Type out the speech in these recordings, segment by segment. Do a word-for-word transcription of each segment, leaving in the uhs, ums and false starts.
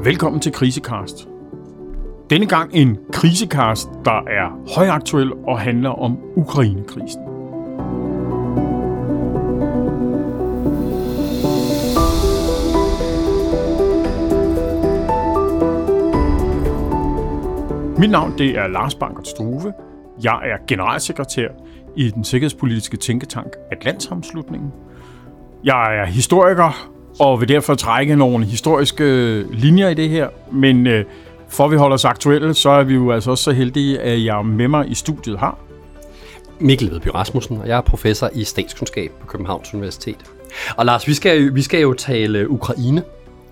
Velkommen til Krisecast. Denne gang en krisecast, der er højaktuel og handler om Ukrainekrisen. Mit navn det er Lars Bankert Struve. Jeg er generalsekretær i den sikkerhedspolitiske tænketank Atlantsammenslutningen. Jeg er historiker og vil derfor trække nogle historiske linjer i det her, men øh, for at vi holder os aktuelle, så er vi jo altså også så heldige, at jeg med mig i studiet har Mikkel Vedby Rasmussen, og jeg er professor i statskundskab på Københavns Universitet. Og Lars, vi skal jo, vi skal jo tale Ukraine.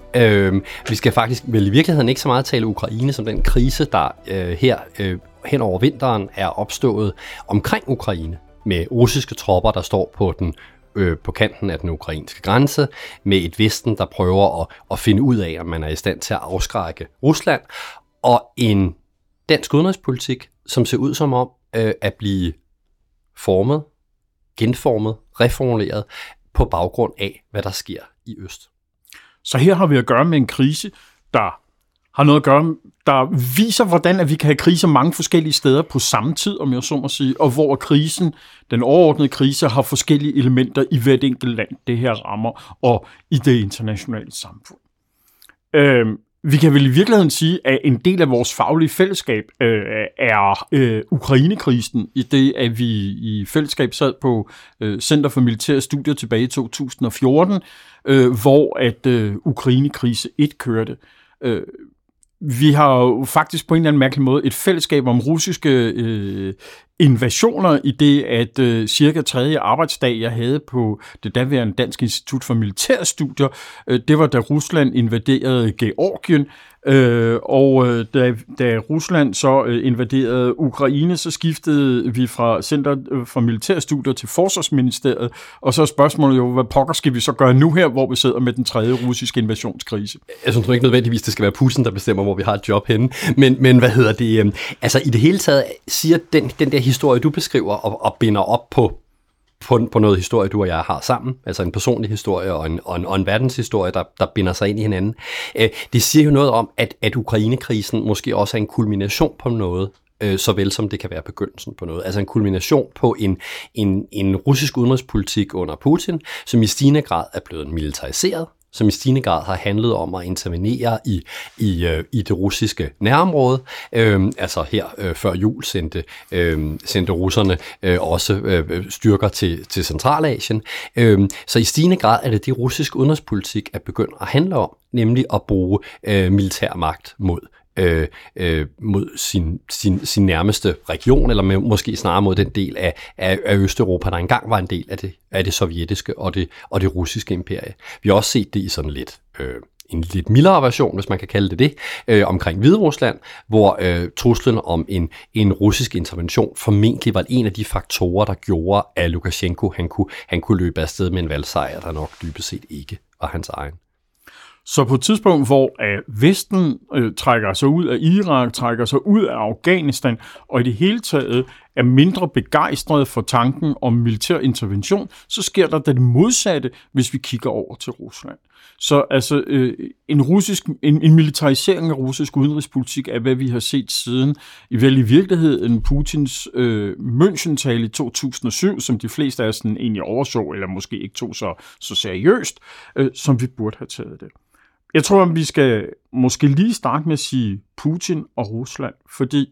Øh, vi skal faktisk vel i virkeligheden ikke så meget tale Ukraine som den krise, der øh, her øh, hen over vinteren er opstået omkring Ukraine, med russiske tropper, der står på den på kanten af den ukrainske grænse, med et Vesten, der prøver at, at finde ud af, om man er i stand til at afskrække Rusland, og en dansk udenrigspolitik, som ser ud som om øh, at blive formet, genformet, reformuleret på baggrund af, hvad der sker i øst. Så her har vi at gøre med en krise, der har noget at gøre, der viser, hvordan at vi kan have kriser mange forskellige steder på samme tid, om jeg så må sige, og hvor krisen, den overordnede krise, har forskellige elementer i hvert enkelt land, det her rammer, og i det internationale samfund. Øh, vi kan vel i virkeligheden sige, at en del af vores faglige fællesskab øh, er øh, Ukrainekrisen, i det, at vi i fællesskab sad på øh, Center for Militære Studier tilbage i to tusind og fjorten, øh, hvor at øh, Ukrainekrise et kørte. Øh, Vi har jo faktisk på en eller anden mærkelig måde et fællesskab om russiske øh, invasioner i det, at øh, cirka tredje arbejdsdag, jeg havde på det daværende Dansk Institut for Militære Studier, øh, det var da Rusland invaderede Georgien, øh, og øh, da, da Rusland så øh, invaderede Ukraine, så skiftede vi fra Center for Militære Studier til Forsvarsministeriet, og så er spørgsmålet jo, hvad pokker skal vi så gøre nu her, hvor vi sidder med den tredje russiske invasionskrise? Jeg synes ikke nødvendigvis, det skal være Putin, der bestemmer, hvor vi har et job henne, men, men hvad hedder det? Øh, altså i det hele taget siger den, den der historie, du beskriver og, og binder op på, på, på noget historie, du og jeg har sammen, altså en personlig historie og en, og en, og en verdenshistorie, der, der binder sig ind i hinanden. Øh, det siger jo noget om, at, at Ukrainekrisen måske også er en kulmination på noget, øh, såvel som det kan være begyndelsen på noget. Altså en kulmination på en, en, en russisk udenrigspolitik under Putin, som i stigende grad er blevet militariseret, som i stigende grad har handlet om at intervenere i, i, øh, i det russiske nærområde. Øhm, altså her øh, før jul sendte, øh, sendte russerne øh, også øh, styrker til, til Centralasien. Øhm, så i stigende grad er det det russisk udenrigspolitik er begyndt at handle om, nemlig at bruge øh, militær magt mod Øh, øh, mod sin, sin, sin nærmeste region, eller med, måske snarere mod den del af, af, af Østeuropa, der engang var en del af det, af det sovjetiske og det, og det russiske imperie. Vi har også set det i sådan lidt øh, en lidt mildere version, hvis man kan kalde det det, øh, omkring Hviderusland, hvor øh, truslen om en, en russisk intervention formentlig var en af de faktorer, der gjorde, at Lukashenko han kunne, han kunne løbe afsted med en valgsejr, der nok dybest set ikke var hans egen. Så på et tidspunkt, hvor Vesten øh, trækker sig ud af Irak, trækker sig ud af Afghanistan, og i det hele taget er mindre begejstret for tanken om militær intervention, så sker der det modsatte, hvis vi kigger over til Rusland. Så altså øh, en, russisk, en, en militarisering af russisk udenrigspolitik er, hvad vi har set siden, i vel i virkeligheden Putins øh, München-tale i to tusind og syv, som de fleste af os egentlig overså, eller måske ikke tog så, så seriøst, øh, som vi burde have taget det. Jeg tror, at vi skal måske lige starte med at sige Putin og Rusland, fordi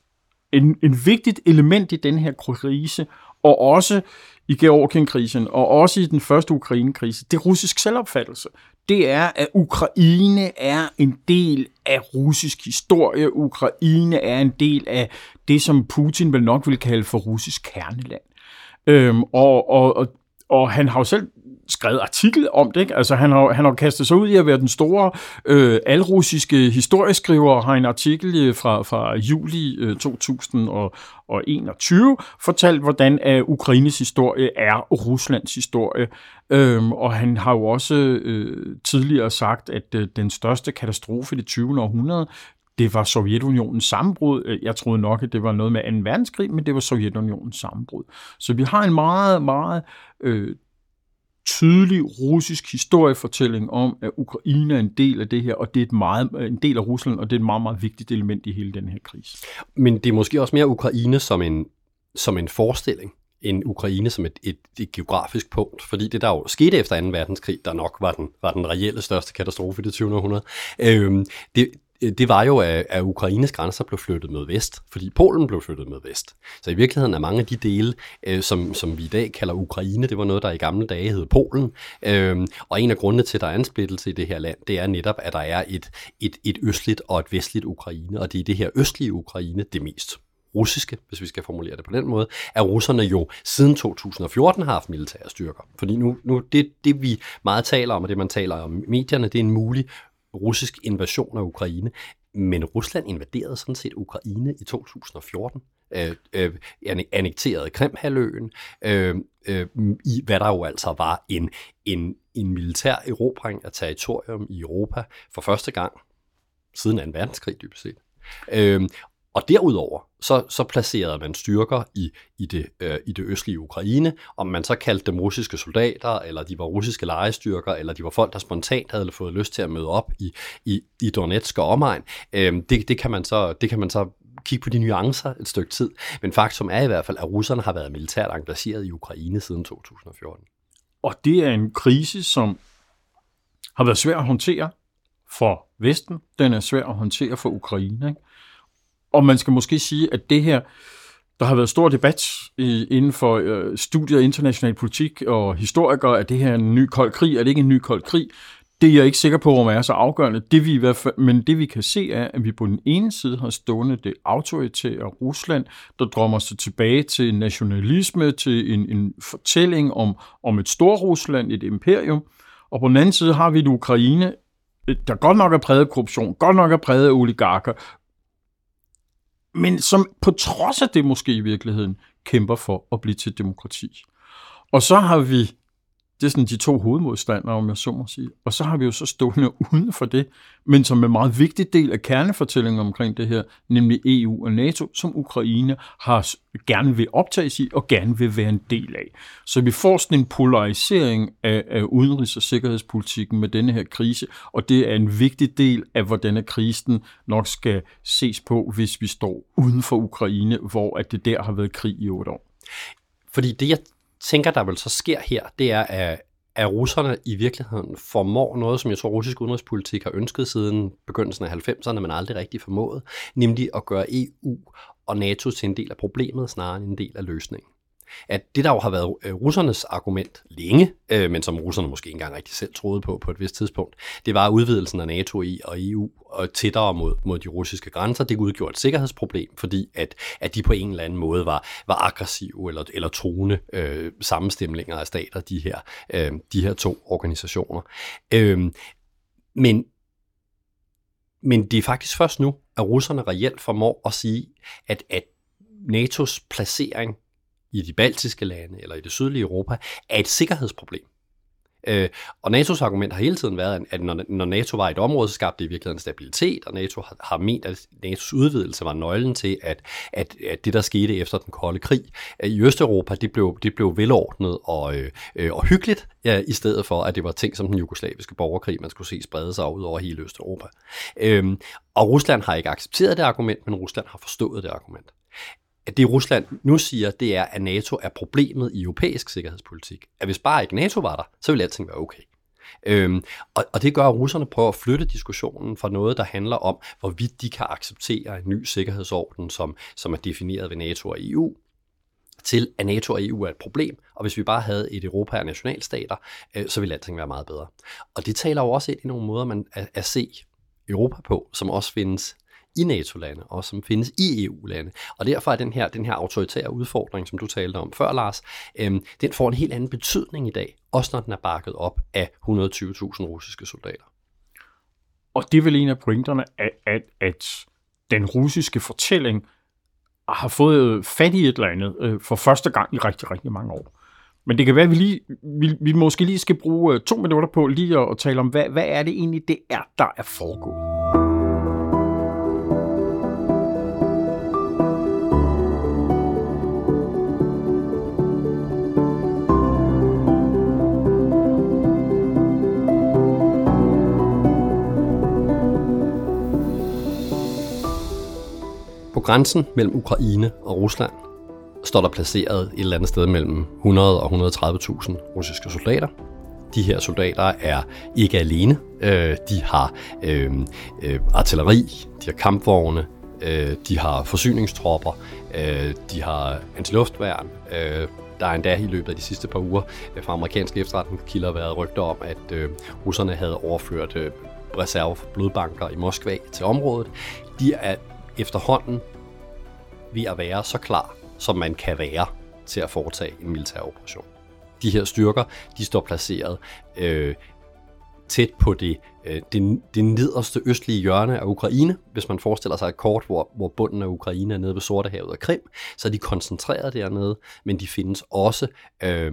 en, en vigtigt element i den her krise, og også i Georgien-krisen, og også i den første Ukraine-krise, det er russisk selvopfattelse. Det er, at Ukraine er en del af russisk historie. Ukraine er en del af det, som Putin vel nok vil kalde for russisk kerneland. Øhm, og, og, og, og han har jo selv skrevet artikel om det, ikke? Altså han har, han har kastet sig ud i at være den store øh, alrussiske historieskriver, har en artikel fra, fra juli øh, to tusind og enogtyve fortalt, hvordan at Ukraines historie er Ruslands historie. Øhm, og han har jo også øh, tidligere sagt, at øh, den største katastrofe i det tyvende århundrede, det var Sovjetunionens sammenbrud. Jeg troede nok, at det var noget med anden verdenskrig, men det var Sovjetunionens sammenbrud. Så vi har en meget, meget øh, tydelig russisk historiefortælling om, at Ukraine er en del af det her, og det er et meget, en del af Rusland, og det er et meget, meget vigtigt element i hele den her krise. Men det er måske også mere Ukraine som en, som en forestilling, end Ukraine som et, et, et geografisk punkt, fordi det der jo skete efter anden verdenskrig, der nok var den, var den reelle største katastrofe i det tyvende århundrede, øhm, det, det var jo, at, at Ukraines grænser blev flyttet mod vest, fordi Polen blev flyttet mod vest. Så i virkeligheden er mange af de dele, øh, som, som vi i dag kalder Ukraine, det var noget, der i gamle dage hed Polen. Øhm, og en af grundene til, at der er en splittelse i det her land, det er netop, at der er et, et, et østligt og et vestligt Ukraine, og det er det her østlige Ukraine, det mest russiske, hvis vi skal formulere det på den måde, at russerne jo siden to tusind og fjorten har haft militære styrker. Fordi nu, nu det, det, vi meget taler om, og det man taler om i medierne, det er en mulig russisk invasion af Ukraine. Men Rusland invaderede sådan set Ukraine i to tusind og fjorten. Øh, øh, annekterede Krimhalvøen, øh, øh, i hvad der jo altså var en, en, en militær erobring af territorium i Europa for første gang siden anden verdenskrig, dybest set. Øh, Og derudover, så, så placerede man styrker i, i, det, øh, i det østlige Ukraine, om man så kaldte dem russiske soldater, eller de var russiske lejestyrker, eller de var folk, der spontant havde fået lyst til at møde op i, i, i Donetsk og omegn. Øh, det, det, kan man så, det kan man så kigge på de nuancer et stykke tid. Men faktum er i hvert fald, at russerne har været militært engageret i Ukraine siden to tusind og fjorten. Og det er en krise, som har været svær at håndtere for Vesten. Den er svær at håndtere for Ukraine, ikke? Og man skal måske sige, at det her, der har været stor debat inden for øh, studier af international politik og historikere, at det her er en ny kold krig, er det ikke en ny kold krig? Det er jeg ikke sikker på, om er så afgørende. Det vi i hvert fald, men det vi kan se er, at vi på den ene side har stående det autoritære Rusland, der drømmer sig tilbage til nationalisme, til en, en fortælling om, om et stort Rusland, et imperium. Og på den anden side har vi et Ukraine, der godt nok er præget af korruption, godt nok er præget af oligarker, men som på trods af det måske i virkeligheden kæmper for at blive til demokrati. Og så har vi, det er sådan de to hovedmodstandere, om jeg så må sige, og så har vi jo så stående uden for det, men som en meget vigtig del af kernefortællingen omkring det her, nemlig E U og NATO, som Ukraine har gerne vil optages i og gerne vil være en del af. Så vi får sådan en polarisering af, af udenrigs- og sikkerhedspolitikken med denne her krise, og det er en vigtig del af, hvordan krisen nok skal ses på, hvis vi står uden for Ukraine, hvor at det der har været krig i otte år. Fordi det, jeg tænker, der vel så sker her, det er, at, at russerne i virkeligheden formår noget, som jeg tror, russisk udenrigspolitik har ønsket siden begyndelsen af halvfemserne, men aldrig rigtig formået, nemlig at gøre E U og NATO til en del af problemet, snarere end en del af løsningen. At det, der jo har været øh, russernes argument længe, øh, men som russerne måske ikke engang rigtig selv troede på på et vist tidspunkt, det var udvidelsen af NATO i og E U og tættere mod, mod de russiske grænser. Det udgjorde et sikkerhedsproblem, fordi at, at de på en eller anden måde var, var aggressive eller, eller truende øh, sammenstemninger af stater, de her, øh, de her to organisationer. Øh, men, men det er faktisk først nu, at russerne reelt formår at sige, at, at NATO's placering i de baltiske lande eller i det sydlige Europa, er et sikkerhedsproblem. Øh, og NATO's argument har hele tiden været, at når, når NATO var et område, så skabte det i virkeligheden stabilitet, og NATO har, har ment, at NATO's udvidelse var nøglen til, at, at, at det, der skete efter den kolde krig i Østeuropa, det blev, det blev velordnet og, øh, og hyggeligt, ja, i stedet for, at det var ting som den jugoslaviske borgerkrig, man skulle se sprede sig ud over hele Østeuropa. Øh, og Rusland har ikke accepteret det argument, men Rusland har forstået det argument. At det Rusland nu siger, det er, at NATO er problemet i europæisk sikkerhedspolitik. At hvis bare ikke NATO var der, så ville alting være okay. Øhm, og, og det gør, at russerne prøver at flytte diskussionen fra noget, der handler om, hvorvidt de kan acceptere en ny sikkerhedsorden, som, som er defineret ved NATO og E U, til at NATO og E U er et problem, og hvis vi bare havde et Europa af nationalstater, øh, så ville alting være meget bedre. Og det taler jo også ind i nogle måder, man at, at se Europa på, som også findes i NATO-lande, og som findes i E U-lande. Og derfor er den her, den her autoritære udfordring, som du talte om før, Lars, øhm, den får en helt anden betydning i dag, også når den er bakket op af et hundrede og tyve tusind russiske soldater. Og det er vel en af pointerne, at, at, at den russiske fortælling har fået fat i et eller andet øh, for første gang i rigtig, rigtig mange år. Men det kan være, at vi, lige, vi, vi måske lige skal bruge øh, to minutter på lige at, at tale om, hvad, hvad er det egentlig, det er, der er foregået. På grænsen mellem Ukraine og Rusland står der placeret et eller andet sted mellem hundrede og et hundrede og tredive tusind russiske soldater. De her soldater er ikke alene. De har øh, øh, artilleri, de har kampvogne, øh, de har forsyningstropper, øh, de har antiluftværn. Øh, der er endda i løbet af de sidste par uger fra amerikanske efterretningskilder været rygter om, at øh, russerne havde overført øh, reserver for blodbanker i Moskva til området. De er efterhånden ved at være så klar, som man kan være til at foretage en militær operation. De her styrker, de står placeret øh, tæt på det, øh, det, det nederste østlige hjørne af Ukraine. Hvis man forestiller sig et kort, hvor, hvor bunden af Ukraine er nede ved Sortehavet og Krim, så er de koncentreret dernede, men de findes også øh,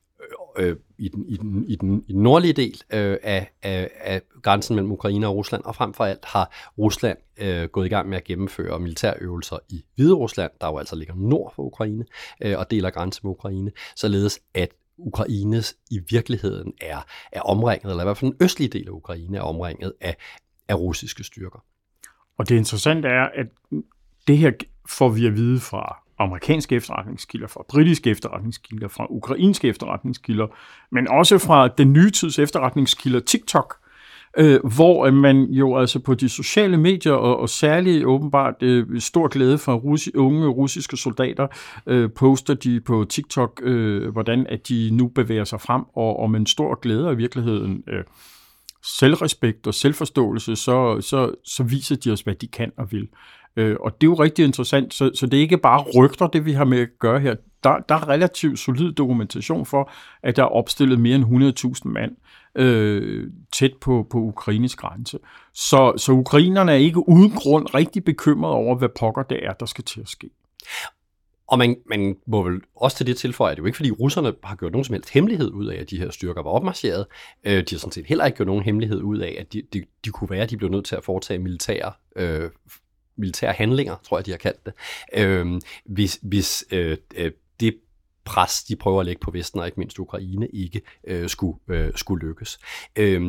øh, i, den, i, den, i, den, i den nordlige del øh, af, af, af grænsen mellem Ukraine og Rusland, og frem for alt har Rusland øh, gået i gang med at gennemføre militærøvelser i Hviderusland, der jo altså ligger nord for Ukraine, øh, og deler grænse med Ukraine, således at Ukraines i virkeligheden er, er omringet, eller i hvert fald den østlige del af Ukraine er omringet af, af russiske styrker. Og det interessante er, at det her får vi at vide fra amerikanske efterretningskilder, fra britiske efterretningskilder, fra ukrainske efterretningskilder, men også fra den nye tids efterretningskilder TikTok, øh, hvor man jo altså på de sociale medier, og, og særligt åbenbart øh, stor glæde fra russi, unge russiske soldater, øh, poster de på TikTok, øh, hvordan at de nu bevæger sig frem, og, og med en stor glæde og i virkeligheden øh, selvrespekt og selvforståelse, så, så, så viser de os, hvad de kan og vil. Øh, og det er jo rigtig interessant, så, så det er ikke bare rygter, det vi har med at gøre her. Der, der er relativt solid dokumentation for, at der er opstillet mere end hundrede tusind mand øh, tæt på, på Ukraines grænse. Så, så ukrainerne er ikke uden grund rigtig bekymrede over, hvad pokker det er, der skal til at ske. Og man, man må vel også til det tilføje, at det er jo ikke fordi russerne har gjort nogen som helst hemmelighed ud af, at de her styrker var opmarcheret. Øh, de har sådan set heller ikke gjort nogen hemmelighed ud af, at de, de, de kunne være, at de blev nødt til at foretage militære øh, militære handlinger, tror jeg, de har kaldt det, øh, hvis, hvis øh, det pres, de prøver at lægge på Vesten, og ikke mindst Ukraine, ikke øh, skulle, øh, skulle lykkes. Øh,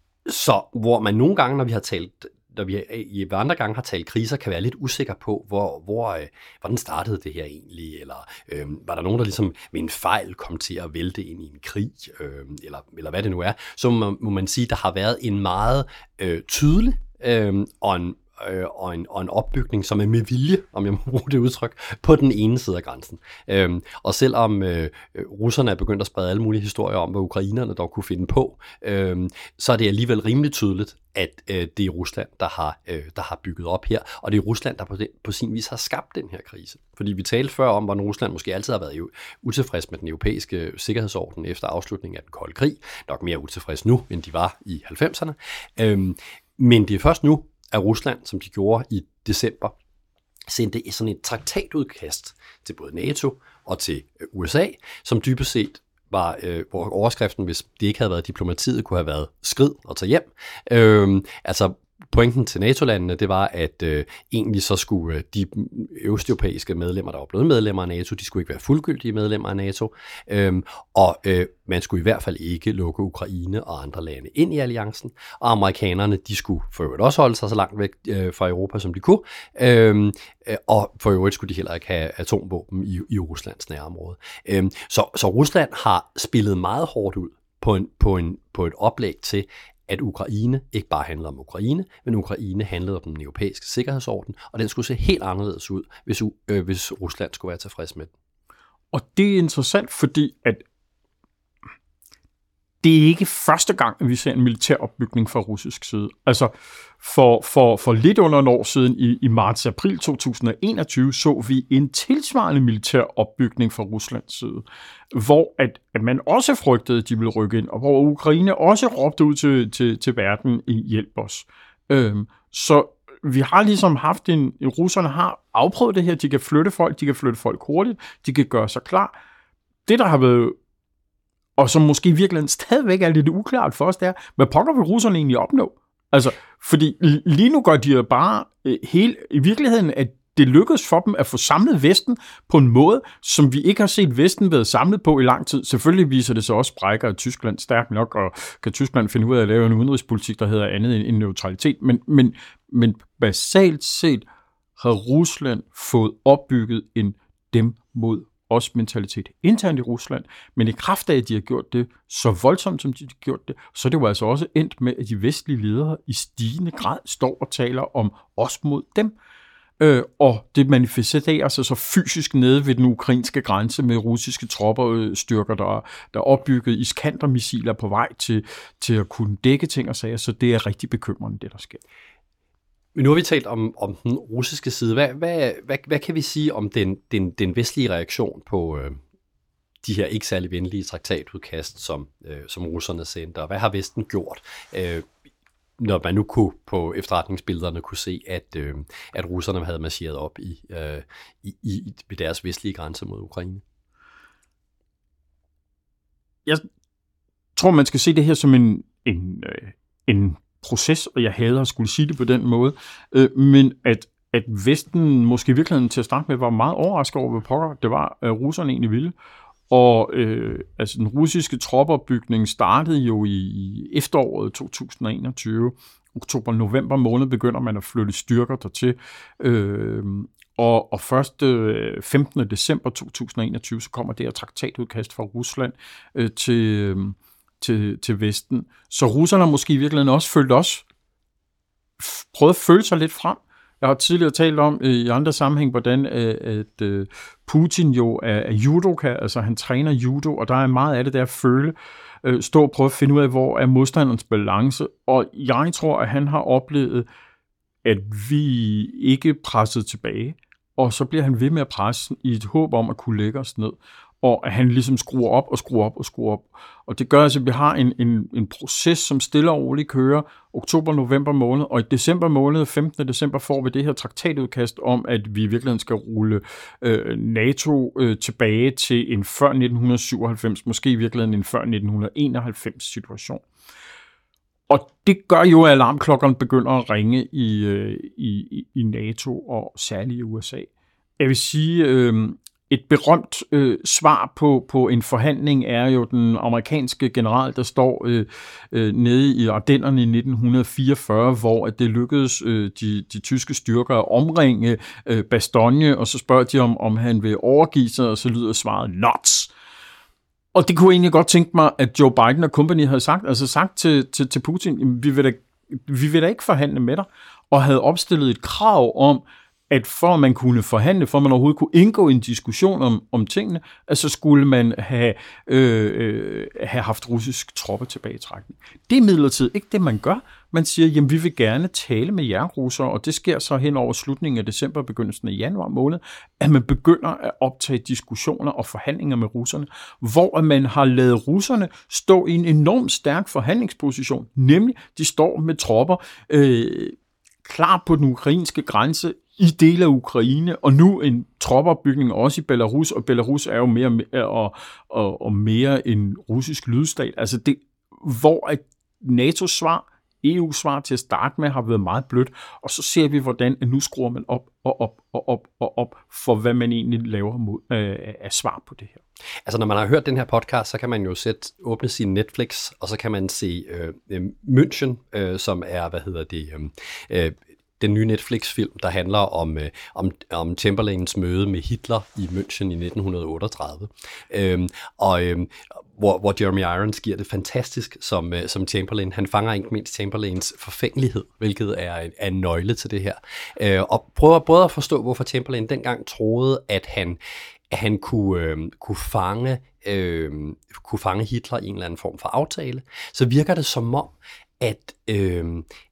så hvor man nogle gange, når vi har talt, når vi i andre gange har talt kriser, kan være lidt usikker på, hvor, hvor, øh, hvordan startede det her egentlig, eller øh, var der nogen, der ligesom ved en fejl kom til at vælte ind i en krig, øh, eller, eller hvad det nu er, så må, må man sige, der har været en meget øh, tydelig øh, og en Og en, og en opbygning, som er med vilje, om jeg må bruge det udtryk, på den ene side af grænsen. Øhm, og selvom øh, russerne er begyndt at sprede alle mulige historier om, hvad ukrainerne dog kunne finde på, øhm, så er det alligevel rimelig tydeligt, at øh, det er Rusland, der har, øh, der har bygget op her, og det er Rusland, der på, den, på sin vis har skabt den her krise. Fordi vi talte før om, hvordan Rusland måske altid har været utilfreds med den europæiske sikkerhedsorden efter afslutningen af den kolde krig, nok mere utilfreds nu, end de var i halvfemserne. Øhm, men det er først nu, at Rusland, som de gjorde i december, sendte sådan et traktatudkast til både NATO og til U S A, som dybest set var øh, overskriften, hvis det ikke havde været diplomatiet, kunne have været skrid og tage hjem. Øh, altså pointen til NATO-landene, det var, at øh, egentlig så skulle øh, de østeuropæiske medlemmer, der var blevet medlemmer af NATO, de skulle ikke være fuldgyldige medlemmer af NATO, øh, og øh, man skulle i hvert fald ikke lukke Ukraine og andre lande ind i alliancen, og amerikanerne, de skulle for øvrigt også holde sig så langt væk øh, fra Europa, som de kunne, øh, og for øvrigt skulle de heller ikke have atomvåben i, i Ruslands nærområde. Øh, så, så Rusland har spillet meget hårdt ud på, en, på, en, på et oplæg til, at Ukraine ikke bare handlede om Ukraine, men Ukraine handlede om den europæiske sikkerhedsorden, og den skulle se helt anderledes ud, hvis, øh, hvis Rusland skulle være tilfreds med den. Og det er interessant, fordi at det er ikke første gang, at vi ser en militær opbygning fra russisk side. Altså, for, for, for lidt under en år siden, i, i marts-april to tusind og enogtyve, så vi en tilsvarende militær opbygning fra Ruslands side, hvor at, at man også frygtede, at de ville rykke ind, og hvor Ukraine også råbte ud til, til, til verden, hjælp os. Øhm, så vi har ligesom haft en, russerne har afprøvet det her, de kan flytte folk, de kan flytte folk hurtigt, de kan gøre sig klar. Det, der har været, og som måske i virkeligheden stadigvæk er lidt uklart for os, det er, hvad pokker vil russerne egentlig opnå? Altså, fordi lige nu gør de jo bare øh, helt, i virkeligheden, at det lykkedes for dem at få samlet Vesten på en måde, som vi ikke har set Vesten været samlet på i lang tid. Selvfølgelig viser det sig også sprækker af Tyskland stærkt nok, og kan Tyskland finde ud af at lave en udenrigspolitik, der hedder andet end neutralitet. Men, men, men basalt set havde Rusland fået opbygget en dem mod os mentalitet internt i Rusland, men i kraft af, at de har gjort det så voldsomt, som de har gjort det, så er det jo altså også endt med, at de vestlige ledere i stigende grad står og taler om os mod dem. Øh, og det manifesterer sig så fysisk nede ved den ukrainske grænse med russiske tropperstyrker, der, der er opbygget Iskander-missiler på vej til, til at kunne dække ting og sager, så det er rigtig bekymrende, det der sker. Men nu har vi talt om, om den russiske side. Hvad, hvad, hvad, hvad kan vi sige om den, den, den vestlige reaktion på øh, de her ikke særlig venlige traktatudkast, som, øh, som russerne sendte? Og hvad har Vesten gjort, øh, når man nu kunne på efterretningsbillederne kunne se, at, øh, at russerne havde marcheret op i, øh, i, i ved deres vestlige grænse mod Ukraine? Jeg tror, man skal se det her som en, en, øh, en proces, og jeg hader at skulle sige det på den måde, øh, men at, at Vesten måske i virkeligheden til at starte med var meget overrasket over, hvad pokker det var, at russerne egentlig ville. Og øh, altså den russiske troppeopbygning startede jo i, i efteråret to tusind og enogtyve. Oktober-november måned begynder man at flytte styrker dertil. Øh, og, og først øh, femtende december to tusind og enogtyve, så kommer det her traktatudkast fra Rusland øh, til, øh, til, til Vesten. Så russerne har måske i virkeligheden også følt os, prøvet at føle sig lidt frem. Jeg har tidligere talt om øh, i andre sammenhæng, hvordan øh, at øh, Putin jo er, er judoka, altså han træner judo, og der er meget af det der at føle, øh, stå og prøve at finde ud af, hvor er modstanderens balance. Og jeg tror, at han har oplevet, at vi ikke pressede tilbage, og så bliver han ved med at presse i et håb om at kunne lægge os ned. Og at han ligesom skruer op og skruer op og skruer op. Og det gør altså, at vi har en, en, en proces, som stille og roligt kører oktober-november måned, og i december måned, femtende december, får vi det her traktatudkast om, at vi i virkeligheden skal rulle øh, NATO øh, tilbage til en før nitten syvoghalvfems, måske i virkeligheden en før nitten enoghalvfems situation. Og det gør jo, at alarmklokkerne begynder at ringe i, øh, i, i NATO, og særligt i U S A. Jeg vil sige... Øh, Et berømt øh, svar på, på en forhandling er jo den amerikanske general, der står øh, øh, nede i Ardennerne i nitten fireogfyrre, hvor at det lykkedes øh, de, de tyske styrker at omringe øh, Bastogne, og så spørger de om, om han vil overgive sig, og så lyder svaret nuts. Og det kunne jeg egentlig godt tænke mig, at Joe Biden og company havde sagt, altså sagt til, til, til Putin, vi vil, da, vi vil da ikke forhandle med dig, og havde opstillet et krav om, at for at man kunne forhandle, for at man overhovedet kunne indgå i en diskussion om, om tingene, at så skulle man have, øh, øh, have haft russisk tropper tilbagetrækning. Det er midlertidigt ikke det, man gør. Man siger, jamen vi vil gerne tale med jer russere, og det sker så hen over slutningen af december, begyndelsen af januar måned, at man begynder at optage diskussioner og forhandlinger med russerne, hvor man har ladet russerne stå i en enormt stærk forhandlingsposition, nemlig de står med tropper øh, klar på den ukrainske grænse, i dele af Ukraine, og nu en troppeopbygning også i Belarus, og Belarus er jo mere og, og, og mere en russisk lydstat. Altså det, hvor NATO's svar, E U's svar til at starte med har været meget blødt, og så ser vi, hvordan at nu skruer man op og op og op og op for, hvad man egentlig laver mod, øh, af svar på det her. Altså når man har hørt den her podcast, så kan man jo sætte, åbne sin Netflix, og så kan man se øh, München, øh, som er, hvad hedder det, øh, den nye Netflix-film, der handler om, øh, om, om Chamberlains møde med Hitler i München i nitten otteogtredive. Øhm, og øhm, hvor, hvor Jeremy Irons giver det fantastisk som, øh, som Chamberlain. Han fanger ikke mindst Chamberlains forfængelighed, hvilket er, er en nøgle til det her. Øh, og prøver både at forstå, hvorfor Chamberlain dengang troede, at han, at han kunne, øh, kunne, fange, øh, kunne fange Hitler i en eller anden form for aftale. Så virker det som om, at... Øh,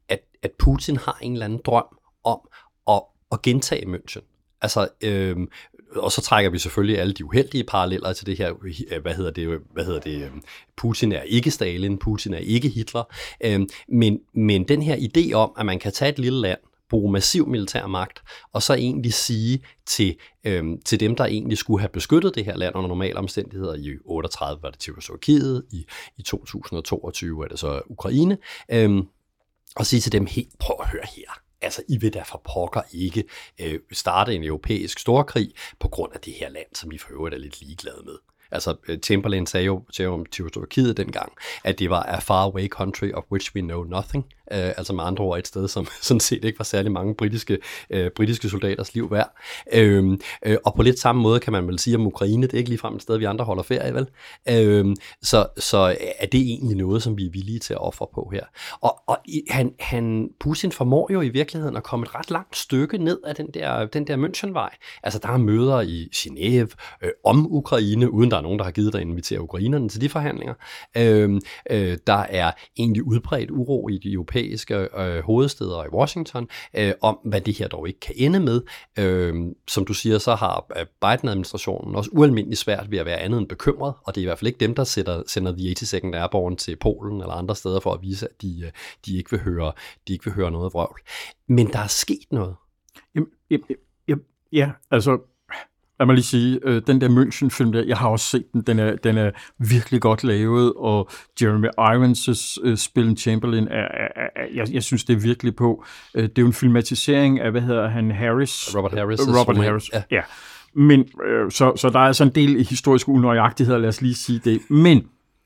at Putin har en eller anden drøm om at, at gentage München. Altså, øhm, og så trækker vi selvfølgelig alle de uheldige paralleller til det her, hvad hedder det, hvad hedder det, Putin er ikke Stalin, Putin er ikke Hitler, øhm, men, men den her idé om, at man kan tage et lille land, bruge massiv militær magt, og så egentlig sige til, øhm, til dem, der egentlig skulle have beskyttet det her land under normale omstændigheder, i otteogtredive var det Tjekkoslovakiet, i, i to tusind og toogtyve er det så Ukraine, øhm, og sige til dem, helt prøv at høre her. Altså, I vil da for pokker ikke øh, starte en europæisk storkrig på grund af det her land, som I for øvrigt er lidt ligeglade med. Altså, Chamberlain sagde jo til Tjekkoslovakiet dengang, at det var a far away country of which we know nothing. øh, altså med andre ord et sted, som sådan set ikke var særlig mange britiske, øh, britiske soldaters liv værd. Øh, øh, og på lidt samme måde kan man vel sige om Ukraine, det er ikke ligefrem et sted, vi andre holder ferie, vel? Øh, så, så er det egentlig noget, som vi er villige til at ofre på her. Og, og han, han, Putin formår jo i virkeligheden at komme et ret langt stykke ned af den der, den der Münchenvej. Altså der er møder i Genève øh, om Ukraine, uden der er nogen, der har givet dig at invitere ukrainerne til de forhandlinger. Øh, øh, der er egentlig udbredt uro i de europæiske øh, hovedsteder og i Washington, øh, om hvad det her dog ikke kan ende med. Øh, som du siger, så har Biden-administrationen også ualmindeligt svært ved at være andet end bekymret, og det er i hvert fald ikke dem, der sætter, sender The eighty-second Airborne til Polen eller andre steder for at vise, at de, de, ikke, vil høre, de ikke vil høre noget vrøvl. Men der er sket noget. Jamen, ja, ja, ja, altså lad mig lige sige, øh, den der München-film der, jeg har også set den, den er, den er virkelig godt lavet, og Jeremy Irons' øh, spillen Chamberlain, er, er, er, jeg, jeg synes, det er virkelig på. Øh, det er jo en filmatisering af, hvad hedder han, Harris? Robert Harris. Øh, Robert Harris, ja. ja. Men, øh, så, så der er altså en del historiske unøjagtigheder, lad os lige sige det. Men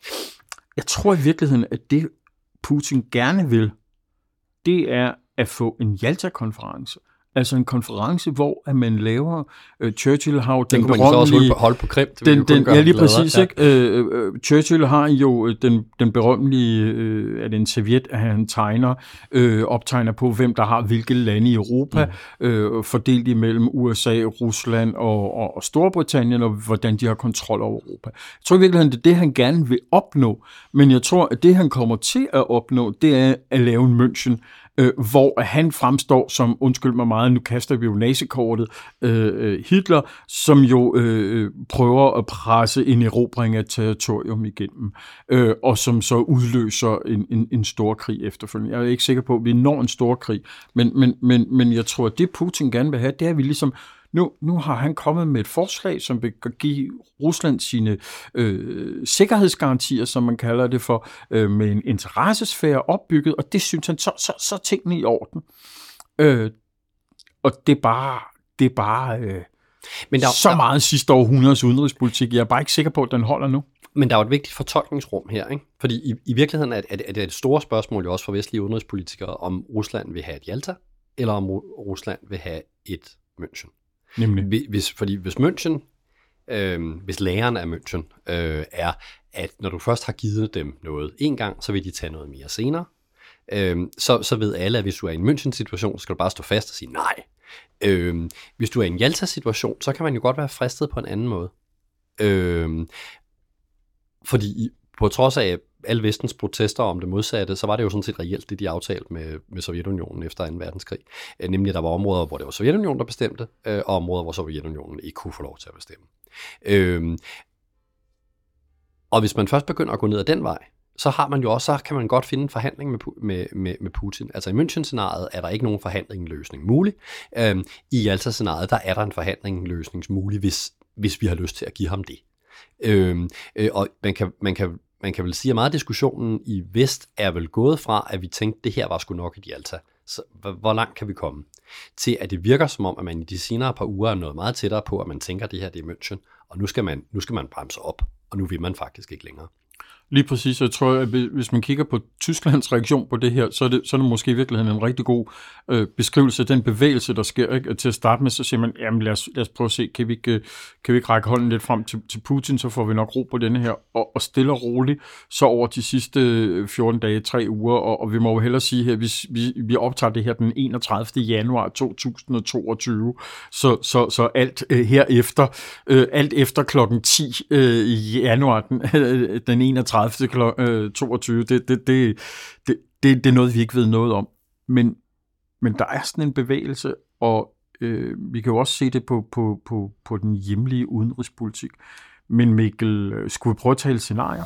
jeg tror i virkeligheden, at det Putin gerne vil, det er at få en Jalta-konference. Altså en konference, hvor at man laver uh, Churchill har jo den, den kunne man så også holde på, holde på Krim. Den, den, ja, lige præcis. Ja. Ikke? Uh, uh, Churchill har jo den, den berømmelige, uh, er det en serviet, at han tegner, uh, optegner på, hvem der har hvilke lande i Europa, mm. uh, fordelt imellem U S A, Rusland og, og, og Storbritannien, og hvordan de har kontrol over Europa. Jeg tror i virkeligheden, det er det, han gerne vil opnå, men jeg tror, at det, han kommer til at opnå, det er at lave en München, Øh, hvor han fremstår som, undskyld mig meget, nu kaster vi jo nazikortet, øh, Hitler, som jo øh, prøver at presse en erobring af territorium igennem, øh, og som så udløser en, en, en stor krig efterfølgende. Jeg er ikke sikker på, at vi når en stor krig, men, men, men, men jeg tror, at det Putin gerne vil have, det er, at vi ligesom Nu, nu har han kommet med et forslag, som vil give Rusland sine øh, sikkerhedsgarantier, som man kalder det for, øh, med en interessesfære opbygget, og det synes han, så, så, så tingene i orden. Øh, og det er bare, det er bare øh, Men der, så der, meget sidste århundredes udenrigspolitik. Jeg er bare ikke sikker på, at den holder nu. Men der er jo et vigtigt fortolkningsrum her, ikke? Fordi i, i virkeligheden er, er, er det et stort spørgsmål jo også for vestlige udenrigspolitikere, om Rusland vil have et Jalta, eller om Rusland vil have et München. Nemlig. Hvis, fordi hvis München, øh, hvis læren af München øh, er, at når du først har givet dem noget en gang, så vil de tage noget mere senere. Øh, så, så ved alle, at hvis du er i en München-situation, så skal du bare stå fast og sige nej. Øh, hvis du er i en Jalta-situation, så kan man jo godt være fristet på en anden måde. Øh, fordi på trods af alle vestens protester om det modsatte, så var det jo sådan set reelt det, de aftalte med, med Sovjetunionen efter anden verdenskrig. Øh, nemlig, at der var områder, hvor det var Sovjetunionen, der bestemte, øh, og områder, hvor Sovjetunionen ikke kunne få lov til at bestemme. Øh, og hvis man først begynder at gå ned ad den vej, så har man jo også, så kan man godt finde en forhandling med, med, med, med Putin. Altså i München-scenariet er der ikke nogen forhandling-løsning mulig. Øh, I Jalta-scenariet, der er der en forhandling-løsning mulig, hvis, hvis vi har lyst til at give ham det. Øh, øh, og man kan, man kan Man kan vel sige, at meget af diskussionen i Vest er vel gået fra, at vi tænkte, at det her var sgu nok et Jalta. Så hvor langt kan vi komme? Til at det virker som om, at man i de senere par uger er nået meget tættere på, at man tænker, at det her det er München, og nu skal man, nu skal man bremse op, og nu vil man faktisk ikke længere. Lige præcis. Jeg tror, at hvis man kigger på Tysklands reaktion på det her, så er det, så er det måske i virkeligheden en rigtig god øh, beskrivelse af den bevægelse, der sker. Ikke? Til at starte med, så siger man, jamen lad os, lad os prøve at se, kan vi ikke, kan vi ikke række hånden lidt frem til, til Putin, så får vi nok ro på denne her, og, og stille og roligt, så over de sidste fjorten dage, tre uger, og, og vi må jo hellere sige her, hvis vi, vi optager det her den enogtredivte januar to tusind og toogtyve, så, så, så alt øh, herefter, øh, alt efter klokken ti øh, i januar, den, øh, den enogtredivte klokken toogtyve, det, det, det, det, det, det er noget, vi ikke ved noget om. Men, men der er sådan en bevægelse, og øh, vi kan jo også se det på, på, på, på den hjemlige udenrigspolitik. Men Mikkel, skulle vi prøve at tale scenarier?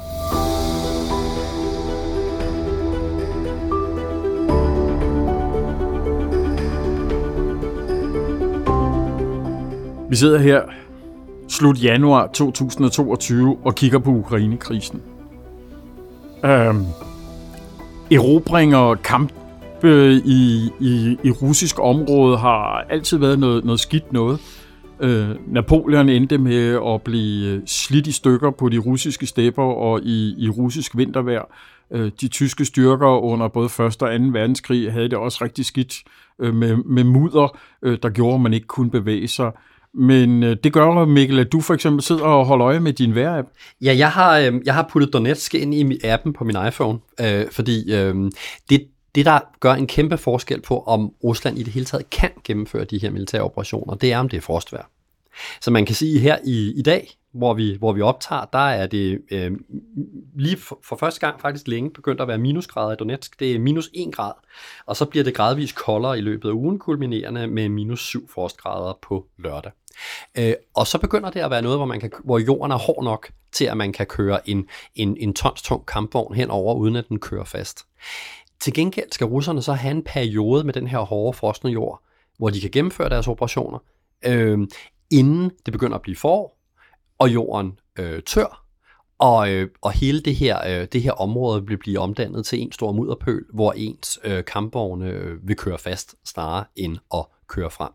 Vi sidder her slut januar to tusind og toogtyve og kigger på Ukraine-krisen. Øhm, erobringer og kampe i, i, i russisk område har altid været noget, noget skidt noget. Øh, Napoleon endte med at blive slidt i stykker på de russiske stepper og i, i russisk vintervejr. Øh, de tyske styrker under både første og anden verdenskrig havde det også rigtig skidt øh, med, med mudder, øh, der gjorde, at man ikke kunne bevæge sig. Men øh, det gør, Mikkel, at du for eksempel sidder og holder øje med din vejr-app. Ja, jeg har, øh, jeg har puttet Donetsk ind i appen på min iPhone, øh, fordi øh, det, det, der gør en kæmpe forskel på, om Rusland i det hele taget kan gennemføre de her militære operationer, det er, om det er frostvejr. Så man kan sige, her i, i dag, hvor vi, hvor vi optager, der er det øh, lige for, for første gang faktisk længe begyndt at være minusgrader i Donetsk. Det er minus en grad, og så bliver det gradvist koldere i løbet af ugen, kulminerende med minus syv frostgrader på lørdag. Øh, og så begynder det at være noget, hvor, man kan, hvor jorden er hård nok til, at man kan køre en, en, en tons tung kampvogn henover, uden at den kører fast. Til gengæld skal russerne så have en periode med den her hårde frosne jord, hvor de kan gennemføre deres operationer, øh, inden det begynder at blive forår, og jorden øh, tør, og, øh, og hele det her, øh, det her område vil blive omdannet til en stor mudderpøl, hvor ens øh, kampvogne øh, vil køre fast, snarere end at køre frem.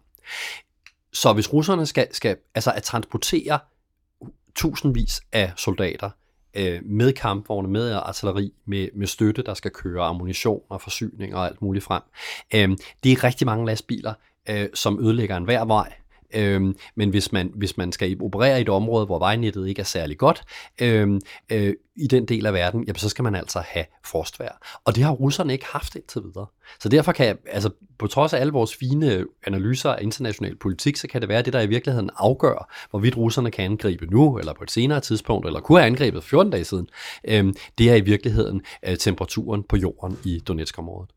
Så hvis russerne skal, skal altså at transportere tusindvis af soldater øh, med kampvogne, med artilleri, med, med støtte, der skal køre ammunition og forsyning og alt muligt frem, øh, det er rigtig mange lastbiler, øh, som ødelægger en hver vej. Øhm, men hvis man, hvis man skal operere i et område, hvor vejnettet ikke er særlig godt øhm, øh, i den del af verden, jamen, så skal man altså have frostvejr. Og det har russerne ikke haft indtil videre. Så derfor kan jeg, altså på trods af alle vores fine analyser af international politik, så kan det være det, der i virkeligheden afgør, hvorvidt russerne kan angribe nu, eller på et senere tidspunkt, eller kunne have angrebet fjorten dage siden. Øhm, det er i virkeligheden øh, temperaturen på jorden i Donetsk-området.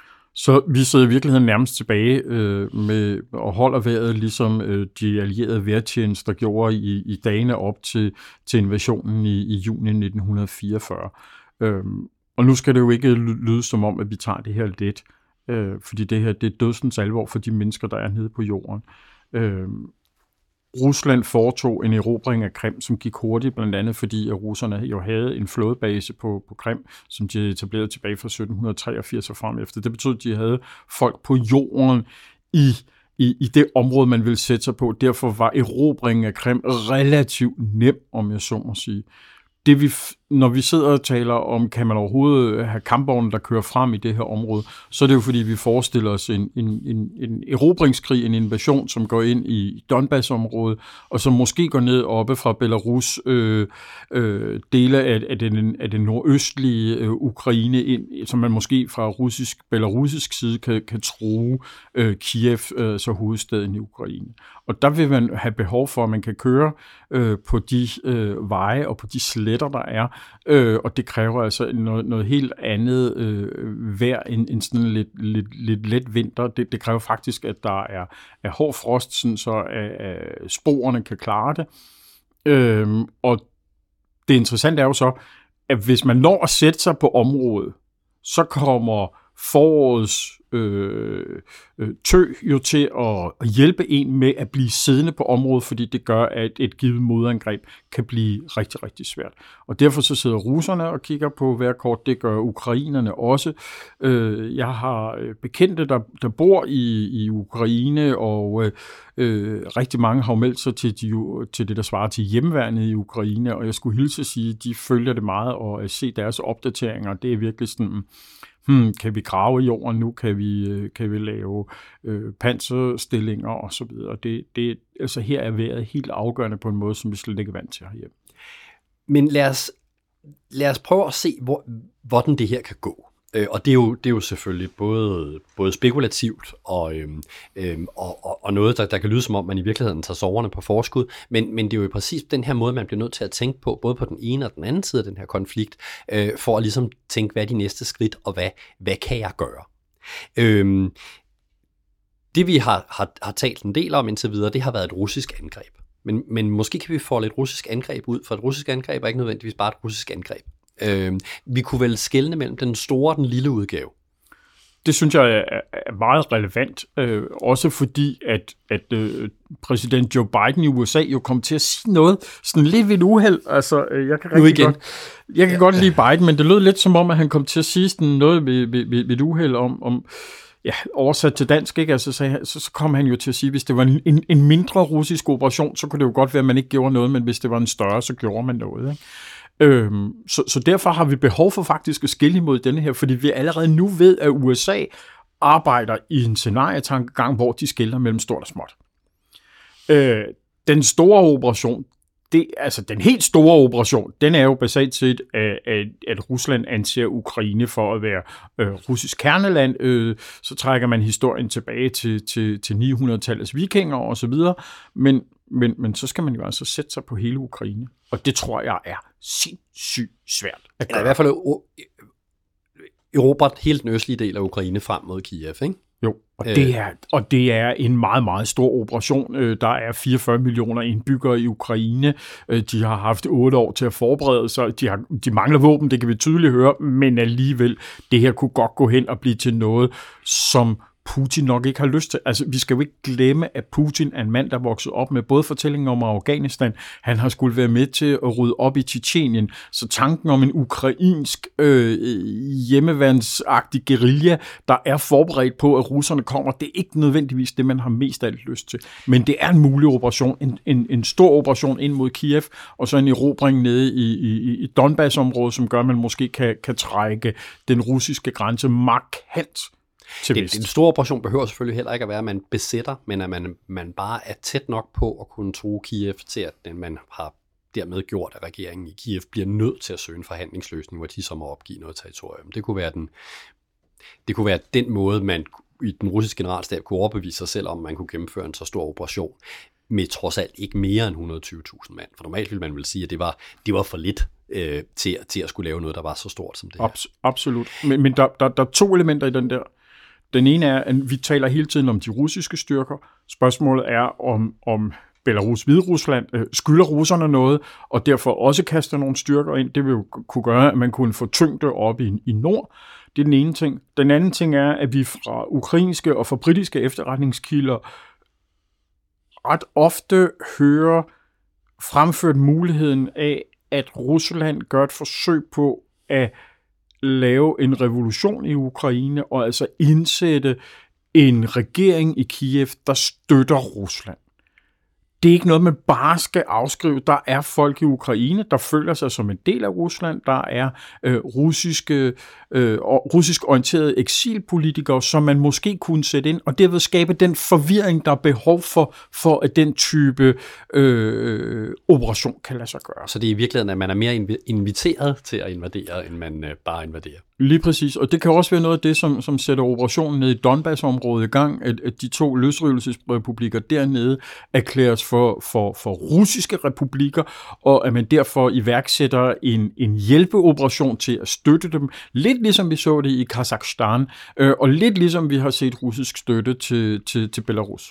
Så vi sidder i virkeligheden nærmest tilbage øh, med og holder vejret, ligesom øh, de allierede vejrtjenester gjorde i, i dagene op til, til invasionen i, i juni nitten fireogfyrre. Øhm, og nu skal det jo ikke lyde som om, at vi tager det her let, øh, fordi det her det er dødsens alvor for de mennesker, der er nede på jorden. Øhm, Rusland foretog en erobring af Krim, som gik hurtigt, blandt andet fordi at russerne jo havde en flådebase på, på Krim, som de etablerede tilbage fra sytten treogfirs og frem efter. Det betød, at de havde folk på jorden i, i, i det område, man ville sætte sig på. Derfor var erobringen af Krim relativt nem, om jeg så må sige. Det vi, når vi sidder og taler om, kan man overhovedet have kampvogne, der kører frem i det her område, så er det jo fordi, vi forestiller os en, en, en, en eroberingskrig, en invasion, som går ind i Donbass-området, og som måske går ned oppe fra Belarus, øh, øh, dele af, af, den, af den nordøstlige øh, Ukraine, ind, som man måske fra russisk, belarusisk side kan, kan true øh, Kiev, øh, så hovedstaden i Ukraine. Og der vil man have behov for, at man kan køre øh, på de øh, veje og på de sletter, der er, øh, og det kræver altså noget, noget helt andet øh, vejr end, end sådan lidt, lidt, lidt let vinter. Det, det kræver faktisk, at der er, er hård frost, sådan så at, at sporene kan klare det. Øh, og det interessante er jo så, at hvis man når at sætte sig på området, så kommer forårets øh, øh, tø jo til at hjælpe en med at blive siddende på området, fordi det gør, at et givet modangreb kan blive rigtig, rigtig svært. Og derfor så sidder russerne og kigger på vejrkort, det gør ukrainerne også. Øh, jeg har bekendte, der, der bor i, i Ukraine, og øh, rigtig mange har meldt sig til, de, til det, der svarer til hjemmeværnet i Ukraine, og jeg skulle hilse at sige, at de følger det meget, og at se deres opdateringer, det er virkelig sådan, Hmm, kan vi grave i jorden nu? Kan vi, kan vi lave øh, panserstillinger og så videre? Det, det, altså her er vejret helt afgørende på en måde, som vi slet ikke er vant til herhjemme. Men lad os, lad os prøve at se, hvor, hvordan det her kan gå. Øh, og det er, jo, det er jo selvfølgelig både, både spekulativt og, øhm, øhm, og, og, og noget, der, der kan lyde som om, man i virkeligheden tager soverne på forskud. Men, men det er jo præcis den her måde, man bliver nødt til at tænke på, både på den ene og den anden side af den her konflikt, øh, for at ligesom tænke, hvad er de næste skridt, og hvad, hvad kan jeg gøre? Øhm, det vi har, har, har talt en del om indtil videre, det har været et russisk angreb. Men, men måske kan vi få lidt russisk angreb ud, for et russisk angreb er ikke nødvendigvis bare et russisk angreb. Øh, vi kunne vel skelne mellem den store og den lille udgave. Det synes jeg er meget relevant, øh, også fordi, at, at øh, præsident Joe Biden i U S A jo kom til at sige noget sådan lidt ved et uheld. Altså, øh, jeg kan, rigtig godt, jeg kan ja, godt lide Biden, men det lød lidt som om, at han kom til at sige sådan noget ved, ved, ved et uheld om, om ja, oversat til dansk, ikke? Altså, så, så, så kom han jo til at sige, hvis det var en, en, en mindre russisk operation, så kunne det jo godt være, at man ikke gjorde noget, men hvis det var en større, så gjorde man noget, ikke? Øhm, så, så derfor har vi behov for faktisk at skille imod denne her, fordi vi allerede nu ved, at U S A arbejder i en scenarietankegang, hvor de skiller mellem stort og småt. Øh, den store operation, det, altså den helt store operation, den er jo basalt set, at, at, at Rusland anser Ukraine for at være øh, russisk kerneland. Øh, så trækker man historien tilbage til, til, til ni hundrede-tallets vikinger og så videre, men, men, men så skal man jo altså sætte sig på hele Ukraine, og det tror jeg er sindssygt svært at gøre. Ja, i hvert fald erobret hele den østlige del af Ukraine frem mod Kiev, ikke? Jo, og det, er, og det er en meget, meget stor operation. Der er fireogfyrre millioner indbyggere i Ukraine. De har haft otte år til at forberede sig. De, har, de mangler våben, det kan vi tydeligt høre, men alligevel, det her kunne godt gå hen og blive til noget, som Putin nok ikke har lyst til. Altså, vi skal jo ikke glemme, at Putin er en mand, der er vokset op med både fortællingen om Afghanistan, han har skulle være med til at rydde op i Tjetjenien, så tanken om en ukrainsk øh, hjemmeværnsagtig guerilla, der er forberedt på, at russerne kommer, det er ikke nødvendigvis det, man har mest af alt lyst til. Men det er en mulig operation, en, en, en stor operation ind mod Kiev, og så en erobring nede i, i, i Donbass-området, som gør, at man måske kan, kan trække den russiske grænse markant. Det, den store operation behøver selvfølgelig heller ikke at være, at man besætter, men at man, man bare er tæt nok på at kunne true Kiev til, at man har dermed gjort, at regeringen i Kiev bliver nødt til at søge en forhandlingsløsning, hvor de så må opgive noget territorium. Det kunne være den, det kunne være den måde, man i den russiske generalstab kunne overbevise sig selv om, man kunne gennemføre en så stor operation med trods alt ikke mere end et hundrede og tyve tusind mand. For normalt ville man vel sige, at det var, det var for lidt øh, til, til at skulle lave noget, der var så stort som det her. Abs- absolut. Men, men der, der, der er to elementer i den der. Den ene er, at vi taler hele tiden om de russiske styrker. Spørgsmålet er, om, om Belarus-Hviderusland øh, skylder russerne noget, og derfor også kaster nogle styrker ind. Det vil jo kunne gøre, at man kunne få tyngde op i, i nord. Det er den ene ting. Den anden ting er, at vi fra ukrainske og fra britiske efterretningskilder ret ofte hører fremført muligheden af, at Rusland gør et forsøg på at lave en revolution i Ukraine og altså indsætte en regering i Kiev, der støtter Rusland. Det er ikke noget, man bare skal afskrive. Der er folk i Ukraine, der føler sig som en del af Rusland. Der er øh, russiske, øh, russisk orienterede eksilpolitikere, som man måske kunne sætte ind, og derved skabe den forvirring, der er behov for, for at den type øh, operation kan lade sig gøre. Så det er i virkeligheden, at man er mere inviteret til at invadere, end man øh, bare invaderer. Lige præcis, og det kan også være noget af det, som, som sætter operationen nede i Donbass-området i gang, at, at de to løsrivelsesrepublikker dernede erklæres for, for, for russiske republikker, og at man derfor iværksætter en, en hjælpeoperation til at støtte dem, lidt ligesom vi så det i Kazakhstan, øh, og lidt ligesom vi har set russisk støtte til, til, til Belarus.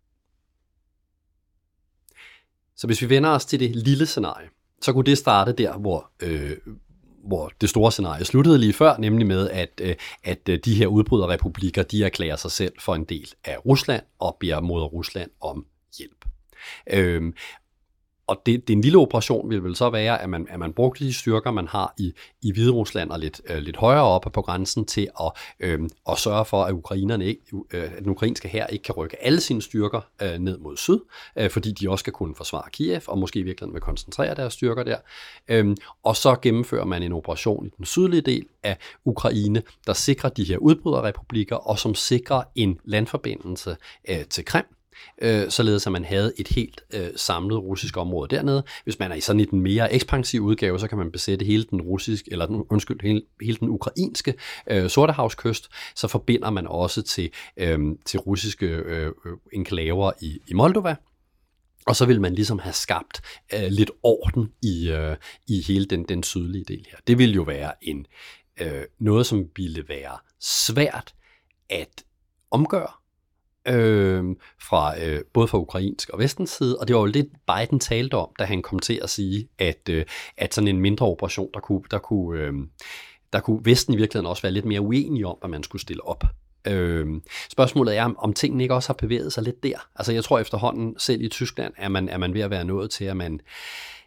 Så hvis vi vender os til det lille scenarie, så kunne det starte der, hvor... Øh, hvor det store scenarie sluttede lige før, nemlig med, at, at de her udbryderrepublikker, de erklærer sig selv for en del af Rusland og beder moder Rusland om hjælp. Øhm, og det, det en lille operation vil vel så være, at man, at man brugte de styrker, man har i, i Hviderusland og lidt, øh, lidt højere oppe på grænsen til at, øh, at sørge for, at, ukrainerne ikke, øh, at den ukrainske hær ikke kan rykke alle sine styrker øh, ned mod syd, øh, fordi de også skal kunne forsvare Kiev, og måske i virkeligheden vil koncentrere deres styrker der. Øh, og så gennemfører man en operation i den sydlige del af Ukraine, der sikrer de her udbryderrepublikker, og som sikrer en landforbindelse øh, til Krim, Øh, således at man havde et helt øh, samlet russisk område dernede. Hvis man er i sådan i den mere ekspansive udgave, så kan man besætte hele den russiske, eller den, undskyld, hele, hele den ukrainske øh, Sortehavskyst, så forbinder man også til, øh, til russiske øh, enklaver i, i Moldova. Og så vil man ligesom have skabt øh, lidt orden i, øh, i hele den, den sydlige del her. Det vil jo være en øh, noget, som ville være svært at omgøre, Øh, fra øh, både fra ukrainsk og vestens side, og det var jo lidt Biden talte om, da han kom til at sige, at, øh, at sådan en mindre operation, der kunne, der, kunne, øh, der kunne Vesten i virkeligheden også være lidt mere uenige om, hvad man skulle stille op. Øh, spørgsmålet er, om tingene ikke også har bevæget sig lidt der. Altså jeg tror efterhånden, selv i Tyskland, er man, er man ved at være nået til, at man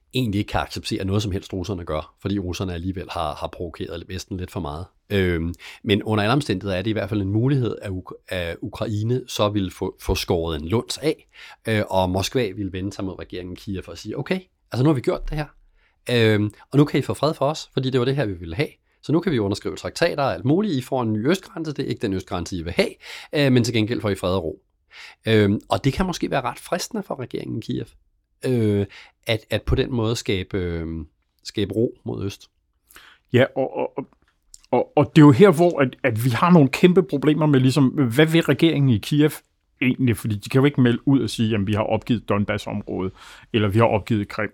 egentlig ikke kan acceptere noget som helst, russerne gør, fordi russerne alligevel har, har provokeret Vesten lidt for meget. Øhm, men under alle omstændigheder er det i hvert fald en mulighed, at, Uk- at Ukraine så vil få, få skåret en lunds af, øh, og Moskva vil vende sig mod regeringen Kiev og sige, okay, altså nu har vi gjort det her, øhm, og nu kan I få fred for os, fordi det var det her, vi ville have. Så nu kan vi underskrive traktater og alt muligt. I får en ny østgrænse, det er ikke den østgrænse, I vil have, øh, men til gengæld får I fred og ro. Øhm, og det kan måske være ret fristende for regeringen Kiev, øh, at, at på den måde skabe, øh, skabe ro mod øst. Ja, og, og, og, og det er jo her, hvor at, at vi har nogle kæmpe problemer med, ligesom, hvad vil regeringen i Kiev egentlig? Fordi de kan jo ikke melde ud og sige, at vi har opgivet Donbass-området, eller vi har opgivet Krim.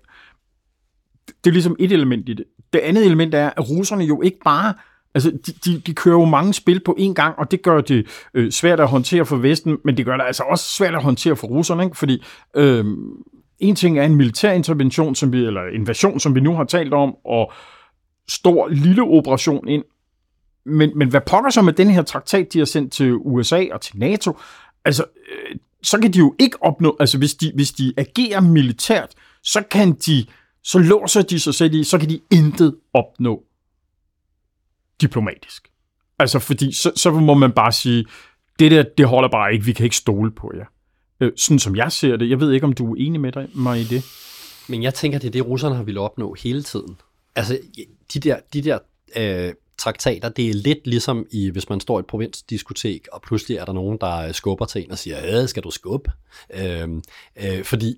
Det er ligesom et element i det. Det andet element er, at russerne jo ikke bare... Altså, de, de, de kører jo mange spil på én gang, og det gør det øh, svært at håndtere for Vesten, men det gør det altså også svært at håndtere for russerne, ikke? Fordi øh, en ting er en militær intervention, som vi, eller invasion, som vi nu har talt om, og stor lille operation ind. Men, men hvad pokker så med den her traktat, de har sendt til U S A og til NATO? Altså, øh, så kan de jo ikke opnå... Altså, hvis de, hvis de agerer militært, så kan de... Så låser de sig selv i, så kan de intet opnå diplomatisk. Altså, fordi så, så må man bare sige, det der, det holder bare ikke, vi kan ikke stole på jer. Øh, sådan som jeg ser det. Jeg ved ikke, om du er enig med dig, mig i det. Men jeg tænker, det er det, russerne har ville opnå hele tiden. Altså, de der, de der øh, traktater, det er lidt ligesom, i, hvis man står i et provinsdiskotek, og pludselig er der nogen, der skubber til en og siger, ja, skal du skubbe? Øh, øh, fordi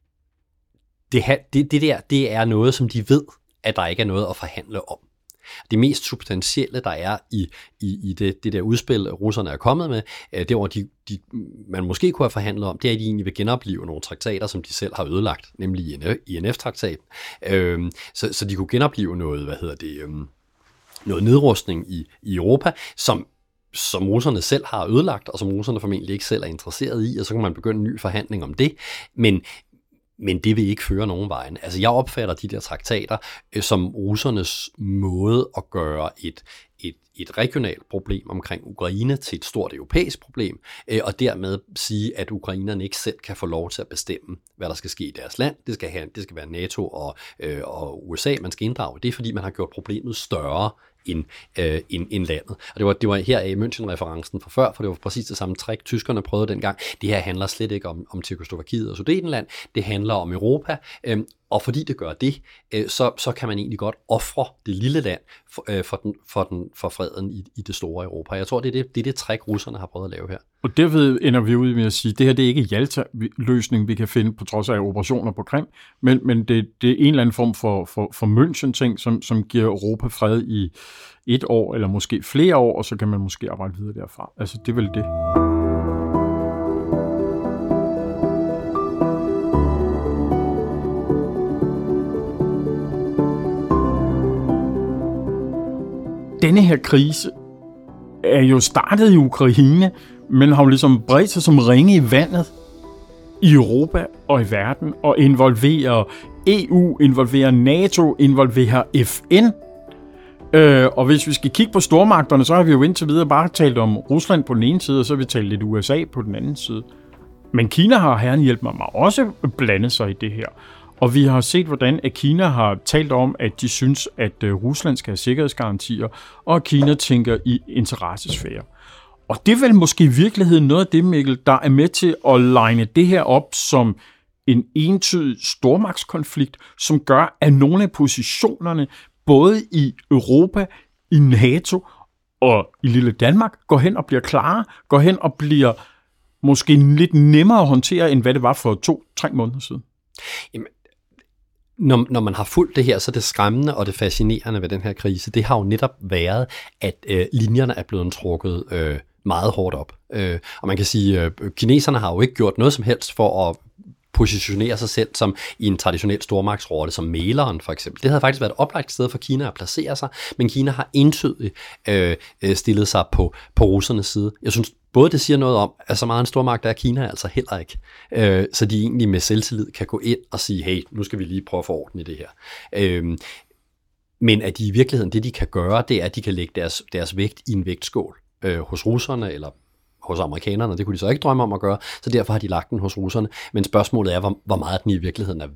det, det, det der, det er noget, som de ved, at der ikke er noget at forhandle om. Det mest substantielle, der er i, i, i det, det der udspil, russerne er kommet med, det hvor de, de, man måske kunne have forhandlet om, det er, at de egentlig vil genopleve nogle traktater, som de selv har ødelagt, nemlig I N F-traktaten. Øhm, så, så de kunne genopleve noget, hvad hedder det, øhm, noget nedrustning i, i Europa, som som russerne selv har ødelagt, og som russerne formentlig ikke selv er interesseret i, og så kan man begynde en ny forhandling om det. Men Men det vil ikke føre nogen vejen. Altså, jeg opfatter de der traktater øh, som russernes måde at gøre et, et, et regionalt problem omkring Ukraine til et stort europæisk problem, øh, og dermed sige, at ukrainerne ikke selv kan få lov til at bestemme, hvad der skal ske i deres land. Det skal, have, det skal være NATO og, øh, og U S A, man skal inddrage. Det er, fordi man har gjort problemet større end, øh, end, end landet. Og det var, det var her i München-referencen fra før, for det var præcis det samme trick, tyskerne prøvede dengang. Det her handler slet ikke om, om Tjekkoslovakiet og Sudetenland, det handler om Europa, øh, og fordi det gør det, øh, så, så kan man egentlig godt ofre det lille land for, øh, for, den, for, den, for freden i, i det store Europa. Jeg tror, det er det, det er det trick, russerne har prøvet at lave her. Og derved ender vi ud med at sige, at det her det er ikke Jalta-løsning, vi kan finde på trods af operationer på Krim, men, men det, det er en eller anden form for, for, for München-ting, som, som giver Europa fred i et år, eller måske flere år, og så kan man måske arbejde videre derfra. Altså, det er vel det. Denne her krise er jo startet i Ukraine, men har jo ligesom bredt sig som ringe i vandet i Europa og i verden, og involverer E U, involverer NATO, involverer F N. Øh, og hvis vi skal kigge på stormagterne, så har vi jo indtil videre bare talt om Rusland på den ene side, og så har vi talt lidt U S A på den anden side. Men Kina har herren hjælp mig også blandet sig i det her. Og vi har set, hvordan at Kina har talt om, at de synes, at Rusland skal have sikkerhedsgarantier, og Kina tænker i interessesfære. Og det er vel måske i virkeligheden noget af det, Mikkel, der er med til at line det her op som en entydig stormagtskonflikt, som gør, at nogle af positionerne, både i Europa, i NATO og i lille Danmark, går hen og bliver klare, går hen og bliver måske lidt nemmere at håndtere, end hvad det var for to-tre måneder siden. Jamen, Når, når man har fulgt det her, så er det skræmmende og det fascinerende ved den her krise, det har jo netop været, at øh, linjerne er blevet trukket øh, meget hårdt op. Øh, og man kan sige, at øh, kineserne har jo ikke gjort noget som helst for at positionere sig selv som i en traditionel stormagtsrolle, som mæleren for eksempel. Det havde faktisk været et oplagt sted for Kina at placere sig, men Kina har entydigt øh, stillet sig på, på russernes side. Jeg synes både det siger noget om, at så meget en stormagt er Kina altså heller ikke, øh, så de egentlig med selvtillid kan gå ind og sige, hey, nu skal vi lige prøve at få orden i det her. Øh, men at de i virkeligheden, det de kan gøre, det er, at de kan lægge deres, deres vægt i en vægtskål øh, hos russerne, eller hos amerikanerne, det kunne de så ikke drømme om at gøre, så derfor har de lagt den hos russerne. Men spørgsmålet er, hvor, hvor meget den i virkeligheden er værd.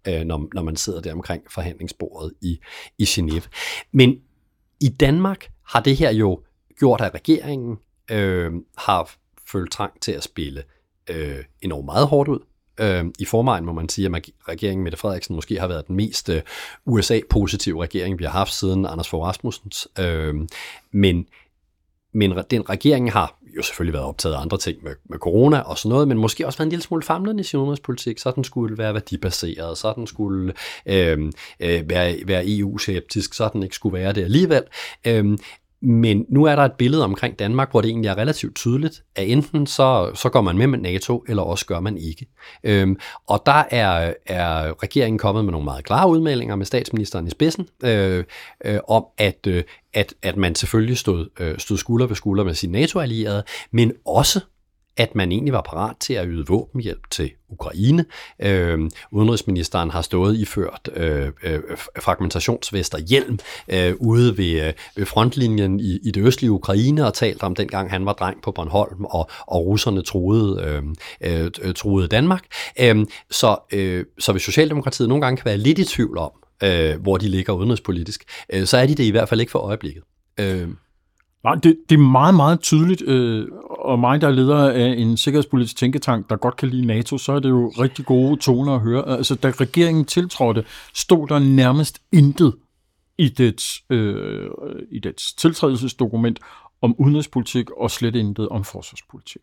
øh, når, når man sidder der omkring forhandlingsbordet i, i Genève. Men i Danmark har det her jo gjort, at regeringen øh, har følt trang til at spille øh, enormt meget hårdt ud. Øh, I forvejen må man sige, at regeringen Mette Frederiksen måske har været den mest øh, U S A-positive regering, vi har haft siden Anders Fogh Rasmussens. Øh, men, men den regering har jo selvfølgelig været optaget af andre ting med, med corona og sådan noget, men måske også været en lille smule famlende i sin udenrigspolitik, så den skulle være værdibaseret, så den skulle øh, øh, være, være E U-skeptisk, så den ikke skulle være det alligevel. Øh, Men nu er der et billede omkring Danmark, hvor det egentlig er relativt tydeligt, at enten så, så går man med med NATO, eller også gør man ikke. Øhm, og der er, er regeringen kommet med nogle meget klare udmeldinger med statsministeren i spidsen, øh, øh, om at, øh, at, at man selvfølgelig stod, øh, stod skulder ved skulder med sine NATO-allierede, men også at man egentlig var parat til at yde våbenhjælp til Ukraine. Øh, udenrigsministeren har stået iført øh, øh, fragmentationsvest og hjelm øh, ude ved, øh, ved frontlinjen i, i det østlige Ukraine og talt om dengang han var dreng på Bornholm, og, og russerne troede, øh, øh, troede Danmark. Øh, så, øh, så hvis Socialdemokratiet nogle gange kan være lidt i tvivl om, øh, hvor de ligger udenrigspolitisk, øh, så er de det i hvert fald ikke for øjeblikket. Øh, Nej, det, det er meget, meget tydeligt, øh, og mig, der er leder af en sikkerhedspolitisk tænketank, der godt kan lide NATO, så er det jo rigtig gode toner at høre. Altså, da regeringen tiltrådte, stod der nærmest intet i dets, øh, i dets tiltrædelsesdokument om udenrigspolitik, og slet intet om forsvarspolitik.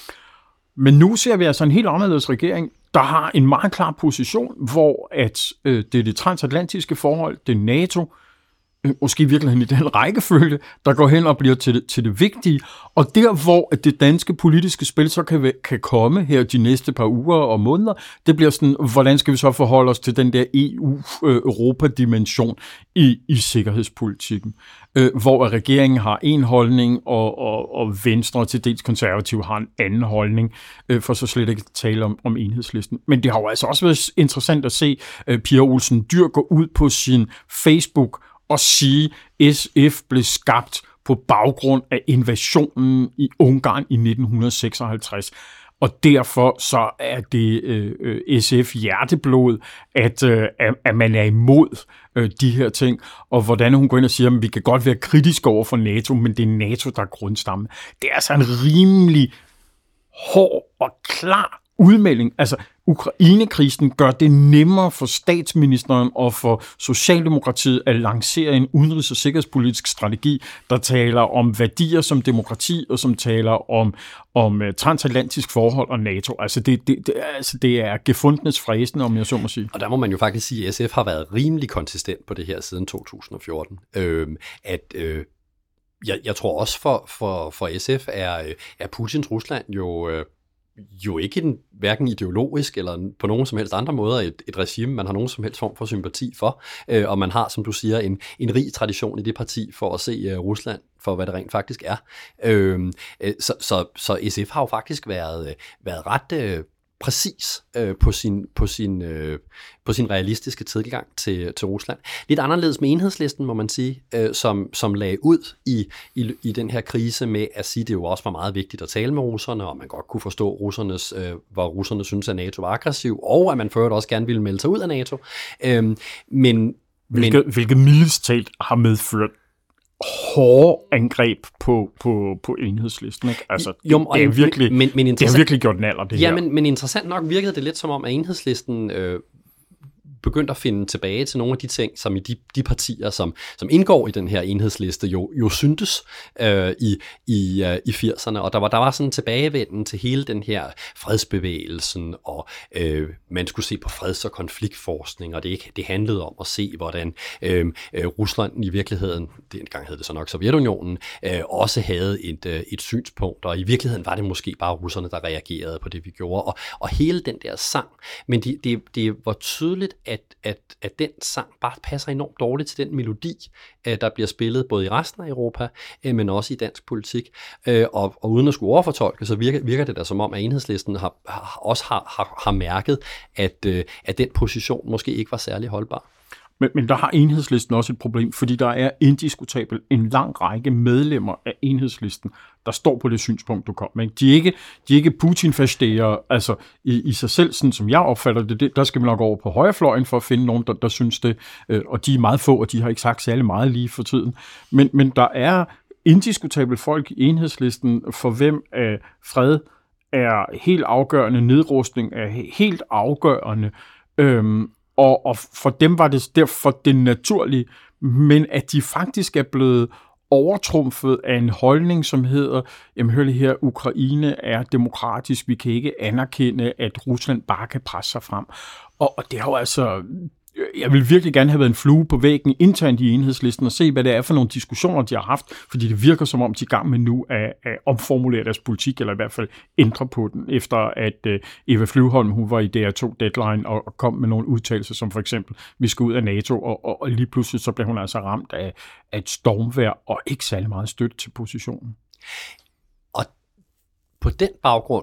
Men nu ser vi altså en helt anderledes regering, der har en meget klar position, hvor at, øh, det er det transatlantiske forhold, det er NATO, måske i virkeligheden i den rækkefølge, der går hen og bliver til det, til det vigtige. Og der, hvor at det danske politiske spil så kan, kan komme her de næste par uger og måneder, det bliver sådan, hvordan skal vi så forholde os til den der E U-Europa-dimension i, i sikkerhedspolitikken, øh, hvor regeringen har en holdning, og, og, og Venstre til dels konservative har en anden holdning, øh, for så slet ikke at tale om, om enhedslisten. Men det har jo altså også været interessant at se øh, Pia Olsen Dyhr gå ud på sin Facebook og sige, at S F blev skabt på baggrund af invasionen i Ungarn i nitten seksoghalvtreds. Og derfor så er det øh, S F hjerteblod, at, øh, at man er imod øh, de her ting. Og hvordan hun går ind og siger, at vi kan godt være kritiske over for NATO, men det er NATO, der er grundstammen. Det er altså en rimelig hård og klar udmelding. Altså, Ukraine-krisen gør det nemmere for statsministeren og for Socialdemokratiet at lancere en udenrigs- og sikkerhedspolitisk strategi, der taler om værdier som demokrati, og som taler om, om transatlantisk forhold og NATO. Altså, det, det, det, altså, det er gefundnes fræsende, om jeg så må sige. Og der må man jo faktisk sige, at S F har været rimelig konsistent på det her siden to tusind og fjorten. Øh, at... Øh jeg, jeg tror også for, for, for S F er, er Putins Rusland jo... Øh, jo ikke en, hverken ideologisk eller på nogen som helst andre måder et, et regime, man har nogen som helst form for sympati for, øh, og man har, som du siger, en, en rig tradition i det parti for at se uh, Rusland for, hvad det rent faktisk er. Øh, så, så, så S F har jo faktisk været, været ret øh, præcis øh, på, sin, på, sin, øh, på sin realistiske tilgang til, til Rusland. Lidt anderledes med Enhedslisten, må man sige, øh, som, som lagde ud i, i, i den her krise med at sige, at det jo også var meget vigtigt at tale med russerne, og man godt kunne forstå, russernes, øh, hvor russerne synes, at NATO var aggressiv, og at man for øvrigt også gerne ville melde sig ud af NATO. Øh, men, hvilket, men, hvilket mildest talt har medført hårde angreb på, på, på enhedslisten, ikke? Altså, det, jo, det, er virkelig, men, men det har virkelig gjort naller, det ja, her. Men, men interessant nok virkede det lidt som om, at enhedslisten øh, begyndte at finde tilbage til nogle af de ting, som i de, de partier, som, som indgår i den her enhedsliste, jo, jo syntes øh, i, i, øh, i firserne. Og der var, der var sådan en tilbagevenden til hele den her fredsbevægelsen, og øh, man skulle se på freds- og konfliktforskning, og det, ikke, det handlede om at se, hvordan øh, øh, Rusland i virkeligheden, dengang hed det så nok Sovjetunionen, øh, også havde et, øh, et synspunkt, og i virkeligheden var det måske bare russerne, der reagerede på det, vi gjorde. Og, og hele den der sang, men det, det, det var tydeligt, At, at, at den sang bare passer enormt dårligt til den melodi, der bliver spillet både i resten af Europa, men også i dansk politik. Og, og uden at skulle overfortolke, så virker, virker det da som om, at Enhedslisten har, har, også har, har, har mærket, at, at den position måske ikke var særlig holdbar. Men, men der har Enhedslisten også et problem, fordi der er indiskutabelt en lang række medlemmer af Enhedslisten, der står på det synspunkt, du kom med. De er ikke, de er ikke Putin-fastere, altså i, i sig selv, sådan som jeg opfatter det, det, der skal man nok over på højrefløjen for at finde nogen, der, der synes det, øh, og de er meget få, og de har ikke sagt særlig meget lige for tiden. Men, men der er indiskutabelt folk i Enhedslisten, for hvem øh, fred er helt afgørende, nedrustning er helt afgørende, øhm, og, og for dem var det derfor det naturlige, men at de faktisk er blevet overtrumfet af en holdning, som hedder, jamen hør lige her, Ukraine er demokratisk, vi kan ikke anerkende, at Rusland bare kan presse sig frem. Og, og det har jo altså... Jeg vil virkelig gerne have været en flue på væggen internt i Enhedslisten og se, hvad det er for nogle diskussioner, de har haft, fordi det virker som om, de er i gang med nu at, at omformulere deres politik, eller i hvert fald ændre på den, efter at uh, Eva Flyvholm, hun var i D R to Deadline og, og kom med nogle udtalelser, som for eksempel, vi skal ud af NATO, og, og, og lige pludselig så blev hun altså ramt af, af et stormvejr og ikke særlig meget støtte til positionen. Og på den baggrund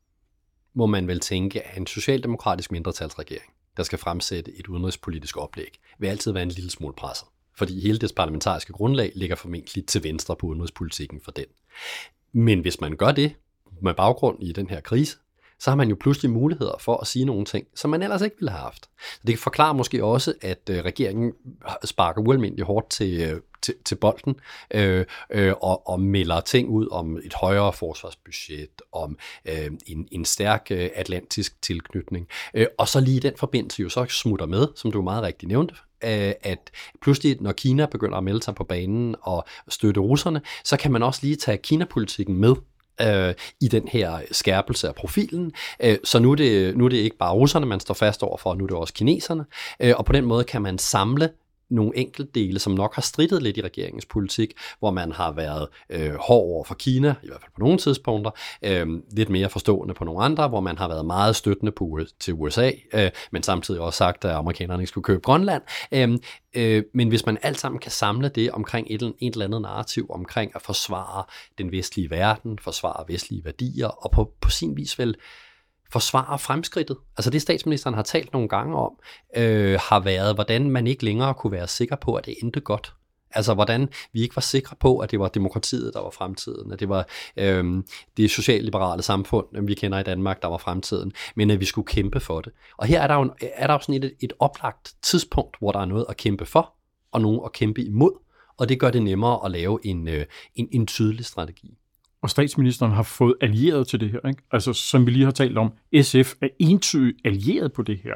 må man vel tænke, at en socialdemokratisk mindretalsregering, der skal fremsætte et udenrigspolitisk oplæg, vil altid være en lille smule presset. Fordi hele det parlamentariske grundlag ligger formentlig til venstre på udenrigspolitikken for den. Men hvis man gør det med baggrund i den her krise, så har man jo pludselig muligheder for at sige nogle ting, som man ellers ikke ville have haft. Det forklarer måske også, at regeringen sparker ualmindeligt hårdt til, til, til bolden øh, øh, og, og melder ting ud om et højere forsvarsbudget, om øh, en, en stærk øh, atlantisk tilknytning. Øh, og så lige i den forbindelse jo så smutter med, som du meget rigtigt nævnte, øh, at pludselig, når Kina begynder at melde sig på banen og støtte russerne, så kan man også lige tage Kina-politikken med Øh, i den her skærpelse af profilen. Øh, så nu er, det, nu er det ikke bare russerne, man står fast over for, nu er det også kineserne. Øh, og på den måde kan man samle nogle enkeltdele, som nok har strittet lidt i regeringens politik, hvor man har været øh, hård over for Kina, i hvert fald på nogle tidspunkter, øh, lidt mere forstående på nogle andre, hvor man har været meget støttende på, til U S A, øh, men samtidig også sagt, at amerikanerne ikke skulle købe Grønland. Øh, øh, men hvis man alt sammen kan samle det omkring et, et eller andet narrativ, omkring at forsvare den vestlige verden, forsvare vestlige værdier, og på, på sin vis vel forsvare fremskridtet. Altså det statsministeren har talt nogle gange om, øh, har været, hvordan man ikke længere kunne være sikker på, at det endte godt. Altså hvordan vi ikke var sikre på, at det var demokratiet, der var fremtiden, at det var øh, det socialliberale samfund, vi kender i Danmark, der var fremtiden, men at vi skulle kæmpe for det. Og her er der jo, er der jo sådan et, et oplagt tidspunkt, hvor der er noget at kæmpe for, og nogen at kæmpe imod, og det gør det nemmere at lave en, øh, en, en tydelig strategi. Og statsministeren har fået allieret til det her, ikke? Altså, som vi lige har talt om, S F er entydigt allieret på det her.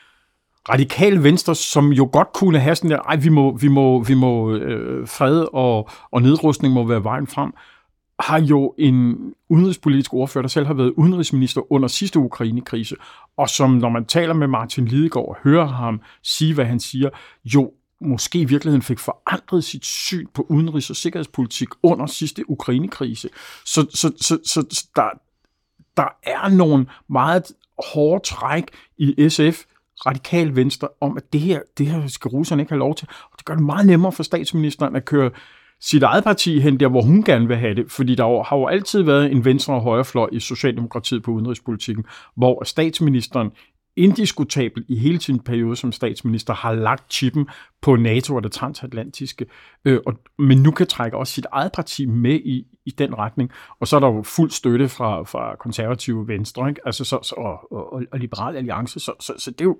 Radikale Venstre, som jo godt kunne have sådan der, ej, vi må, vi må, vi må øh, fred og, og nedrustning må være vejen frem, har jo en udenrigspolitisk ordfører, der selv har været udenrigsminister under sidste Ukraine-krise, og som, når man taler med Martin Lidegaard og hører ham sige, hvad han siger, jo måske i virkeligheden fik forandret sit syn på udenrigs- og sikkerhedspolitik under sidste Ukraine-krise. Så, så, så, så der, der er nogle meget hårde træk i S F, Radikale Venstre, om at det her, det her skal russerne ikke have lov til. Og det gør det meget nemmere for statsministeren at køre sit eget parti hen der, hvor hun gerne vil have det. Fordi der har jo altid været en venstre- og højrefløj i Socialdemokratiet på udenrigspolitikken, hvor statsministeren indiskutabelt i hele sin periode som statsminister har lagt chippen på NATO og det transatlantiske, øh, og, men nu kan trække også sit eget parti med i, i den retning, og så er der jo fuld støtte fra, fra konservative Venstre, ikke? Altså, så, så, og, og, og Liberal Alliance, så, så, så det er jo,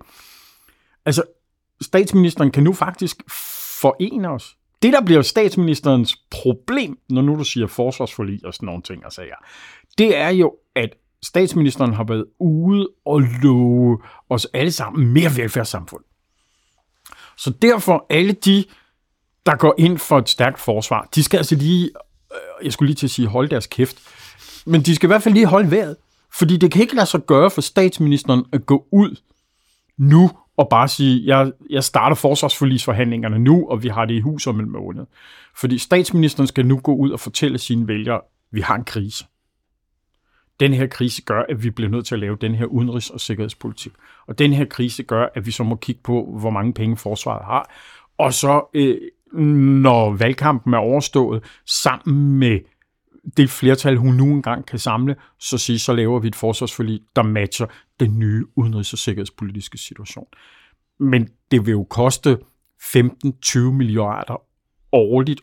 altså statsministeren kan nu faktisk forene os. Det, der bliver statsministerens problem, når nu du siger forsvarsforlig og sådan nogle ting og sager, det er jo, at statsministeren har været ude og love os alle sammen mere velfærdssamfund. Så derfor alle de, der går ind for et stærkt forsvar, de skal altså lige, jeg skulle lige til at sige, holde deres kæft, men de skal i hvert fald lige holde vejret, fordi det kan ikke lade sig gøre for statsministeren at gå ud nu og bare sige, jeg, jeg starter forsvarsforligsforhandlingerne nu, og vi har det i hus om en måned. Fordi statsministeren skal nu gå ud og fortælle sine vælgere, vi har en krise. Den her krise gør, at vi bliver nødt til at lave den her udenrigs- og sikkerhedspolitik. Og den her krise gør, at vi så må kigge på, hvor mange penge forsvaret har. Og så, øh, når valgkampen er overstået, sammen med det flertal, hun nu engang kan samle, så, siger, så laver vi et forsvarsforlig, der matcher den nye udenrigs- og sikkerhedspolitiske situation. Men det vil jo koste femten til tyve milliarder årligt,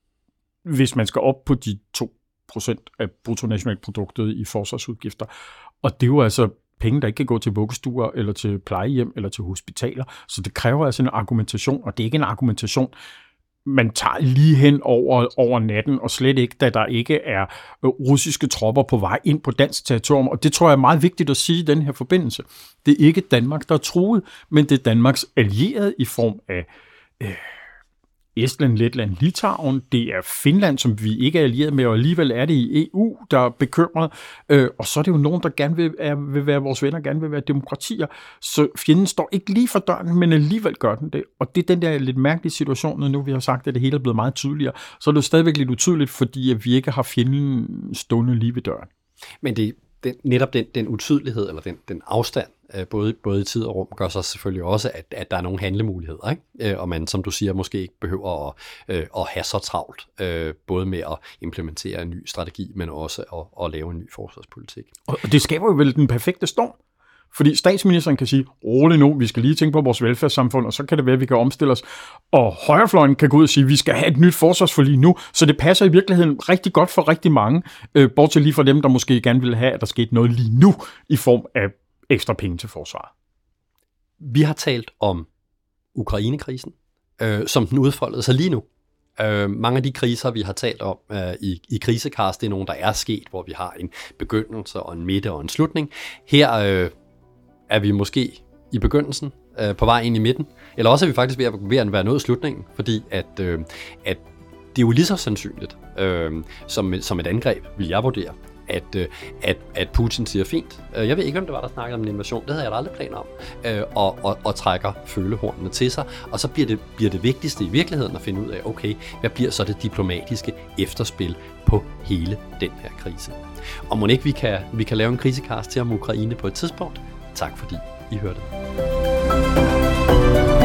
hvis man skal op på de to procent af bruttonationalproduktet i forsvarsudgifter. Og det er jo altså penge, der ikke kan gå til vuggestuer, eller til plejehjem, eller til hospitaler. Så det kræver altså en argumentation, og det er ikke en argumentation, man tager lige hen over, over natten, og slet ikke, da der ikke er russiske tropper på vej ind på dansk territorium. Og det tror jeg er meget vigtigt at sige i den her forbindelse. Det er ikke Danmark, der er truet, men det er Danmarks allierede i form af øh, Estland, Letland, Litauen. Det er Finland, som vi ikke er allieret med, og alligevel er det i E U, der er bekymret. Øh, og så er det jo nogen, der gerne vil, er, vil være vores venner, gerne vil være demokratier. Så fjenden står ikke lige for døren, men alligevel gør den det. Og det er den der lidt mærkelige situation, når nu vi har sagt, at det hele er blevet meget tydeligere. Så er det jo stadigvæk lidt utydeligt, fordi at vi ikke har fjenden stående lige ved døren. Men det Den, netop den, den utydelighed, eller den, den afstand, øh, både, både i tid og rum, gør så selvfølgelig også, at, at der er nogle handlemuligheder, ikke? Øh, og man, som du siger, måske ikke behøver at, øh, at have så travlt, øh, både med at implementere en ny strategi, men også at, at lave en ny forsvarspolitik. Og det skaber jo vel den perfekte storm. Fordi statsministeren kan sige, rolig nu, vi skal lige tænke på vores velfærdssamfund, og så kan det være, at vi kan omstille os. Og højrefløjen kan gå ud og sige, at vi skal have et nyt forsvarsforlig nu, så det passer i virkeligheden rigtig godt for rigtig mange, øh, bortset lige fra dem, der måske gerne vil have, at der skete noget lige nu i form af ekstra penge til forsvaret. Vi har talt om Ukraine-krisen, øh, som den udfoldede sig lige nu. Øh, mange af de kriser, vi har talt om øh, i, i krisekast, det er nogle, der er sket, hvor vi har en begyndelse og en midte og en slutning. Her øh, er vi måske i begyndelsen, øh, på vej ind i midten, eller også er vi faktisk ved at, ved at være nået i slutningen, fordi at, øh, at det er jo lige så sandsynligt øh, som, som et angreb, vil jeg vurdere, at, øh, at, at Putin siger fint. Jeg ved ikke, om det var, der snakkede om en invasion, det havde jeg da aldrig planer om, øh, og, og, og trækker følehornene til sig, og så bliver det, bliver det vigtigste i virkeligheden at finde ud af, okay, hvad bliver så det diplomatiske efterspil på hele den her krise. Og må ikke vi kan, vi kan lave en krisekast til om Ukraine på et tidspunkt. Tak fordi I hørte.